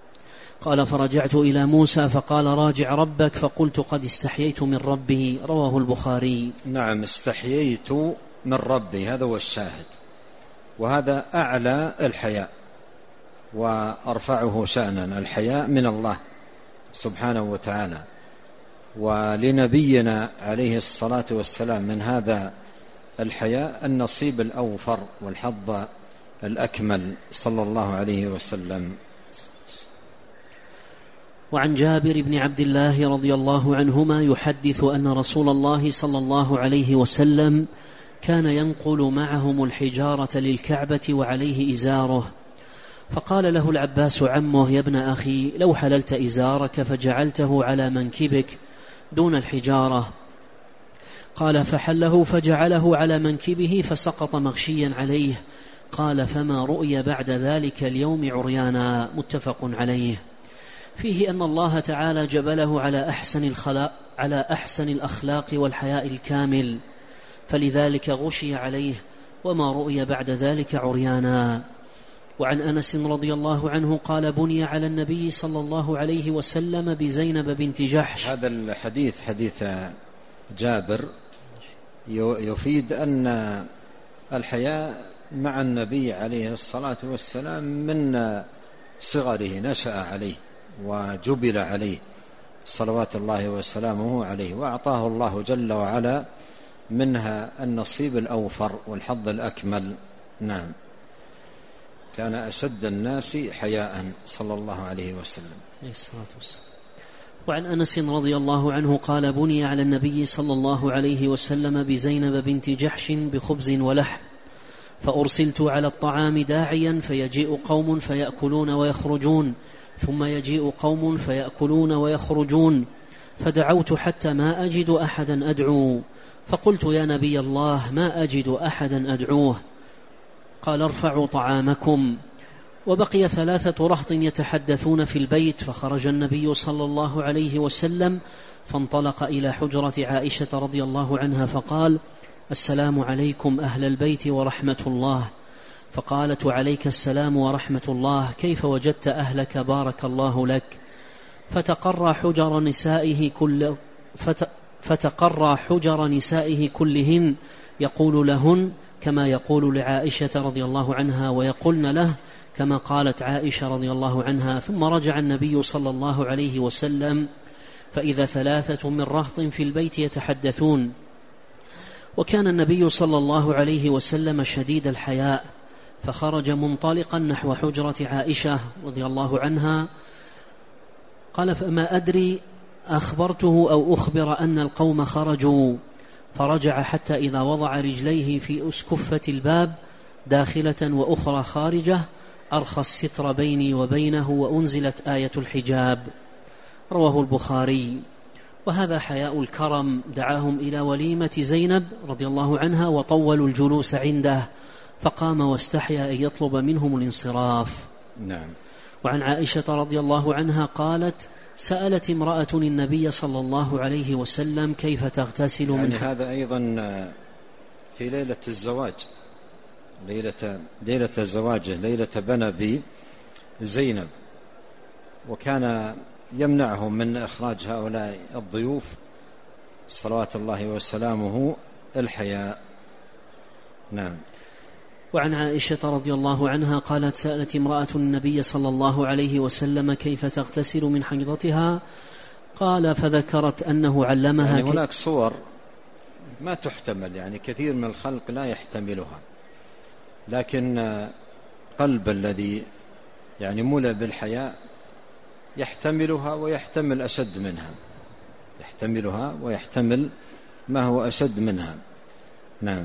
قال: فرجعت إلى موسى فقال: راجع ربك. فقلت: قد استحييت من ربي. رواه البخاري. نعم، استحييت من ربي، هذا هو الشاهد، وهذا أعلى الحياء وأرفعه شأنا، الحياء من الله سبحانه وتعالى. ولنبينا عليه الصلاة والسلام من هذا الحياء النصيب الأوفر والحظ الأكمل صلى الله عليه وسلم. وعن جابر بن عبد الله رضي الله عنهما يحدث أن رسول الله صلى الله عليه وسلم كان ينقل معهم الحجارة للكعبة وعليه إزاره، فقال له العباس عمه: يا ابن أخي، لو حللت إزارك فجعلته على منكبك دون الحجارة. قال: فحله فجعله على منكبه فسقط مغشيا عليه. قال: فما رؤي بعد ذلك اليوم عريانا. متفق عليه. فيه أن الله تعالى جبله على أحسن الخلاق على أحسن الأخلاق والحياء الكامل، فلذلك غشي عليه، وما رؤي بعد ذلك عريانا. وعن أنس رضي الله عنه قال: بني على النبي صلى الله عليه وسلم بزينب بنت جحش. هذا الحديث حديث جابر يفيد أن الحياء مع النبي عليه الصلاة والسلام من صغره نشأ عليه وجبل عليه صلوات الله وسلامه عليه، وأعطاه الله جل وعلا منها النصيب الأوفر والحظ الأكمل. نعم، كان أشد الناس حياء صلى الله عليه وسلم. وعن أنس رضي الله عنه قال: بني على النبي صلى الله عليه وسلم بزينب بنت جحش بخبز ولحم، فأرسلت على الطعام داعيا فيجيء قوم فيأكلون ويخرجون، ثم يجيء قوم فيأكلون ويخرجون، فدعوت حتى ما أجد أحدا أدعو، فقلت: يا نبي الله، ما أجد أحدا أدعوه. قال: ارفعوا طعامكم. وبقي ثلاثة رهط يتحدثون في البيت، فخرج النبي صلى الله عليه وسلم فانطلق إلى حجرة عائشة رضي الله عنها فقال: السلام عليكم أهل البيت ورحمة الله. فقالت: وعليك السلام ورحمة الله، كيف وجدت أهلك بارك الله لك. فتقرى حجر نسائه كل فت فتقرى حجر نسائه كلهن يقول لهن كما يقول لعائشة رضي الله عنها، ويقولن له كما قالت عائشة رضي الله عنها. ثم رجع النبي صلى الله عليه وسلم فإذا ثلاثة من رهط في البيت يتحدثون. وكان النبي صلى الله عليه وسلم شديد الحياء، فخرج منطلقا نحو حجرة عائشة رضي الله عنها. قال: فما أدري أخبرته أو أخبر أن القوم خرجوا، فرجع حتى إذا وضع رجليه في أسكفة الباب داخلة وأخرى خارجة أرخى الستر بيني وبينه وأنزلت آية الحجاب. رواه البخاري. وهذا حياء الكرم، دعاهم إلى وليمة زينب رضي الله عنها وطولوا الجلوس عنده، فقام واستحيا أن يطلب منهم الانصراف. نعم. وعن عائشة رضي الله عنها قالت: سألت امرأة النبي صلى الله عليه وسلم كيف تغتسل يعني من هذا أيضا في ليلة الزواج، ليلة, ليلة زواجه، ليلة بنى بزينب، وكان يمنعهم من إخراج هؤلاء الضيوف صلوات الله وسلامه الحياء. نعم. وعن عائشة رضي الله عنها قالت: سألت امرأة النبي صلى الله عليه وسلم كيف تغتسل من حيضتها، قال: فذكرت أنه علمها. يعني هناك صور ما تحتمل، يعني كثير من الخلق لا يحتملها، لكن قلب الذي يعني ملأ بالحياء يحتملها ويحتمل أشد منها، يحتملها ويحتمل ما هو أشد منها. نعم.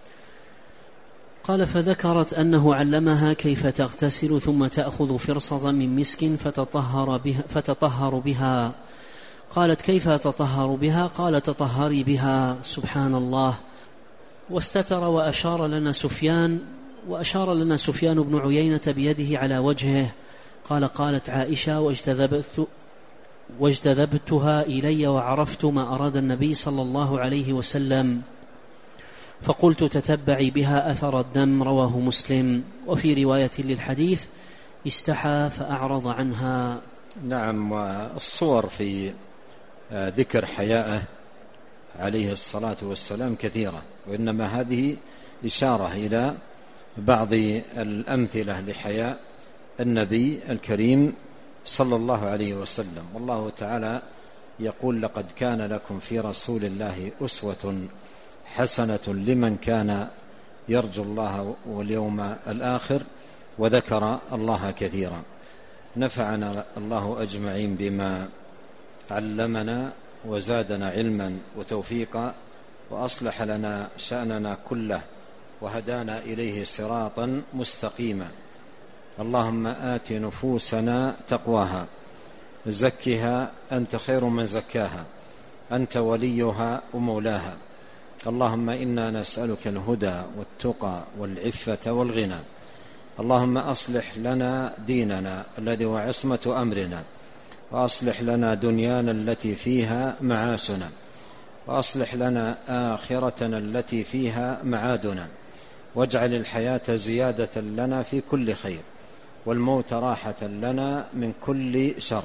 قال: فذكرت أنه علمها كيف تغتسل ثم تأخذ فرصة من مسك فتطهر بها, فتطهر بها. قالت: كيف تطهر بها؟ قال: تطهري بها. سبحان الله. واستتر وأشار لنا سفيان وأشار لنا سفيان بن عيينة بيده على وجهه. قال: قالت عائشة: واجتذبت واجتذبتها إلي وعرفت ما أراد النبي صلى الله عليه وسلم، فقلت: تتبعي بها أثر الدم. رواه مسلم. وفي رواية للحديث: استحى فأعرض عنها. نعم. والصور في ذكر حياءه عليه الصلاة والسلام كثيرة، وإنما هذه إشارة إلى بعض الأمثلة لحياء النبي الكريم صلى الله عليه وسلم. والله تعالى يقول: لقد كان لكم في رسول الله أسوة حسنة لمن كان يرجو الله واليوم الآخر وذكر الله كثيرا. نفعنا الله أجمعين بما علمنا وزادنا علما وتوفيقا، وأصلح لنا شأننا كله وهدانا إليه صراطا مستقيما. اللهم آت نفوسنا تقواها، زكها أنت خير من زكاها، أنت وليها ومولاها. اللهم إنا نسألك الهدى والتقى والعفة والغنى. اللهم أصلح لنا ديننا الذي هو عصمة أمرنا، وأصلح لنا دنيانا التي فيها معاشنا، وأصلح لنا آخرتنا التي فيها معادنا، واجعل الحياة زيادة لنا في كل خير، والموت راحة لنا من كل شر.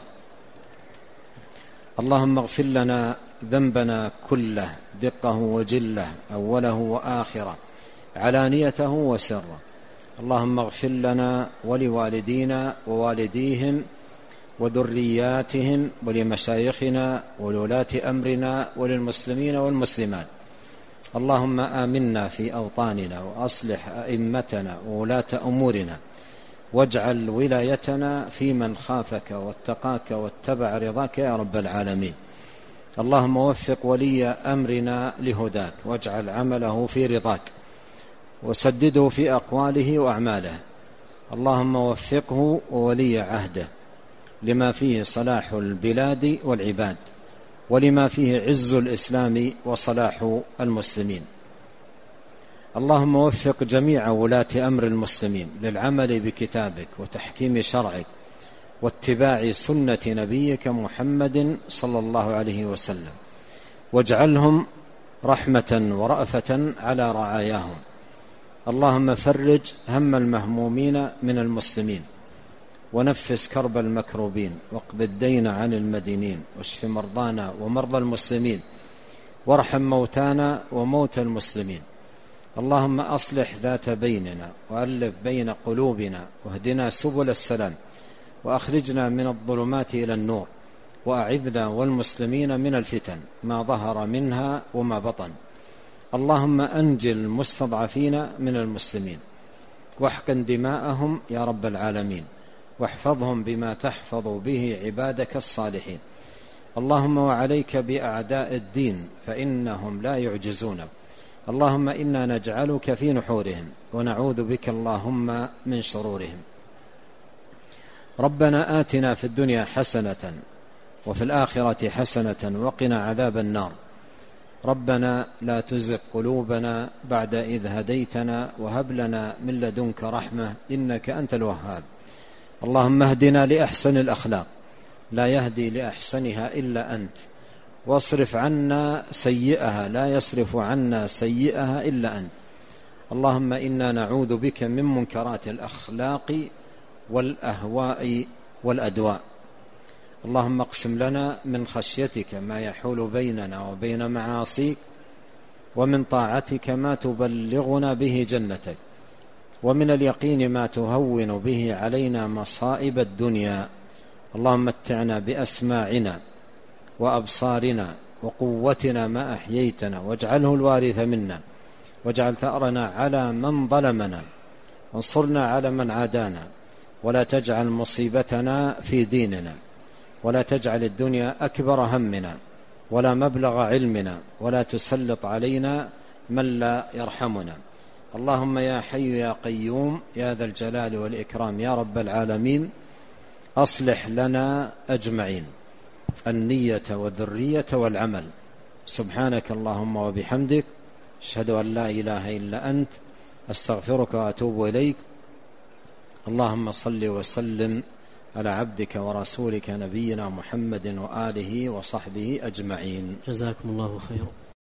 اللهم اغفر لنا ذنبنا كله دقه وجله، أوله وآخره، علانيته وسره، اللهم اغفر لنا ولوالدينا ووالديهم وذرياتهم ولمشايخنا ولولاة أمرنا وللمسلمين والمسلمات. اللهم آمنا في أوطاننا وأصلح أئمتنا وولاة أمورنا، واجعل ولايتنا في من خافك واتقاك واتبع رضاك يا رب العالمين. اللهم وفق ولي أمرنا لهداك، واجعل عمله في رضاك، وسدده في أقواله وأعماله. اللهم وفقه وولي عهده لما فيه صلاح البلاد والعباد، ولما فيه عز الإسلام وصلاح المسلمين. اللهم وفق جميع ولاة أمر المسلمين للعمل بكتابك وتحكيم شرعك واتباع سنة نبيك محمد صلى الله عليه وسلم، واجعلهم رحمة ورأفة على رعاياهم. اللهم فرج هم المهمومين من المسلمين، ونفس كرب المكروبين، واقض الدين عن المدينين، واشف مرضانا ومرضى المسلمين، وارحم موتانا وموتى المسلمين. اللهم أصلح ذات بيننا، وألف بين قلوبنا، واهدنا سبل السلام، وأخرجنا من الظلمات إلى النور، وأعذنا والمسلمين من الفتن ما ظهر منها وما بطن. اللهم أنجِ المستضعفين من المسلمين، واحقن دماءهم يا رب العالمين، واحفظهم بما تحفظ به عبادك الصالحين. اللهم وعليك بأعداء الدين فإنهم لا يعجزونك. اللهم إنا نجعلك في نحورهم، ونعوذ بك اللهم من شرورهم. ربنا آتنا في الدنيا حسنة وفي الآخرة حسنة وقنا عذاب النار. ربنا لا تزغ قلوبنا بعد إذ هديتنا، وهب لنا من لدنك رحمة إنك أنت الوهاب. اللهم اهدنا لأحسن الأخلاق، لا يهدي لأحسنها إلا أنت، واصرف عنا سيئها، لا يصرف عنا سيئها إلا أنت. اللهم إنا نعوذ بك من منكرات الأخلاق والأهواء والأدواء. اللهم اقسم لنا من خشيتك ما يحول بيننا وبين معاصيك، ومن طاعتك ما تبلغنا به جنتك، ومن اليقين ما تهون به علينا مصائب الدنيا. اللهم متعنا بأسماعنا وأبصارنا وقوتنا ما أحييتنا، واجعله الوارث منا، واجعل ثأرنا على من ظلمنا، وانصرنا على من عادانا، ولا تجعل مصيبتنا في ديننا، ولا تجعل الدنيا أكبر همنا ولا مبلغ علمنا، ولا تسلط علينا من لا يرحمنا. اللهم يا حي يا قيوم يا ذا الجلال والإكرام يا رب العالمين، أصلح لنا أجمعين النية والذرية والعمل. سبحانك اللهم وبحمدك، أشهد أن لا إله إلا أنت، أستغفرك وأتوب إليك. اللهم صل وسلم على عبدك ورسولك نبينا محمد وآله وصحبه أجمعين. جزاكم الله خيرا.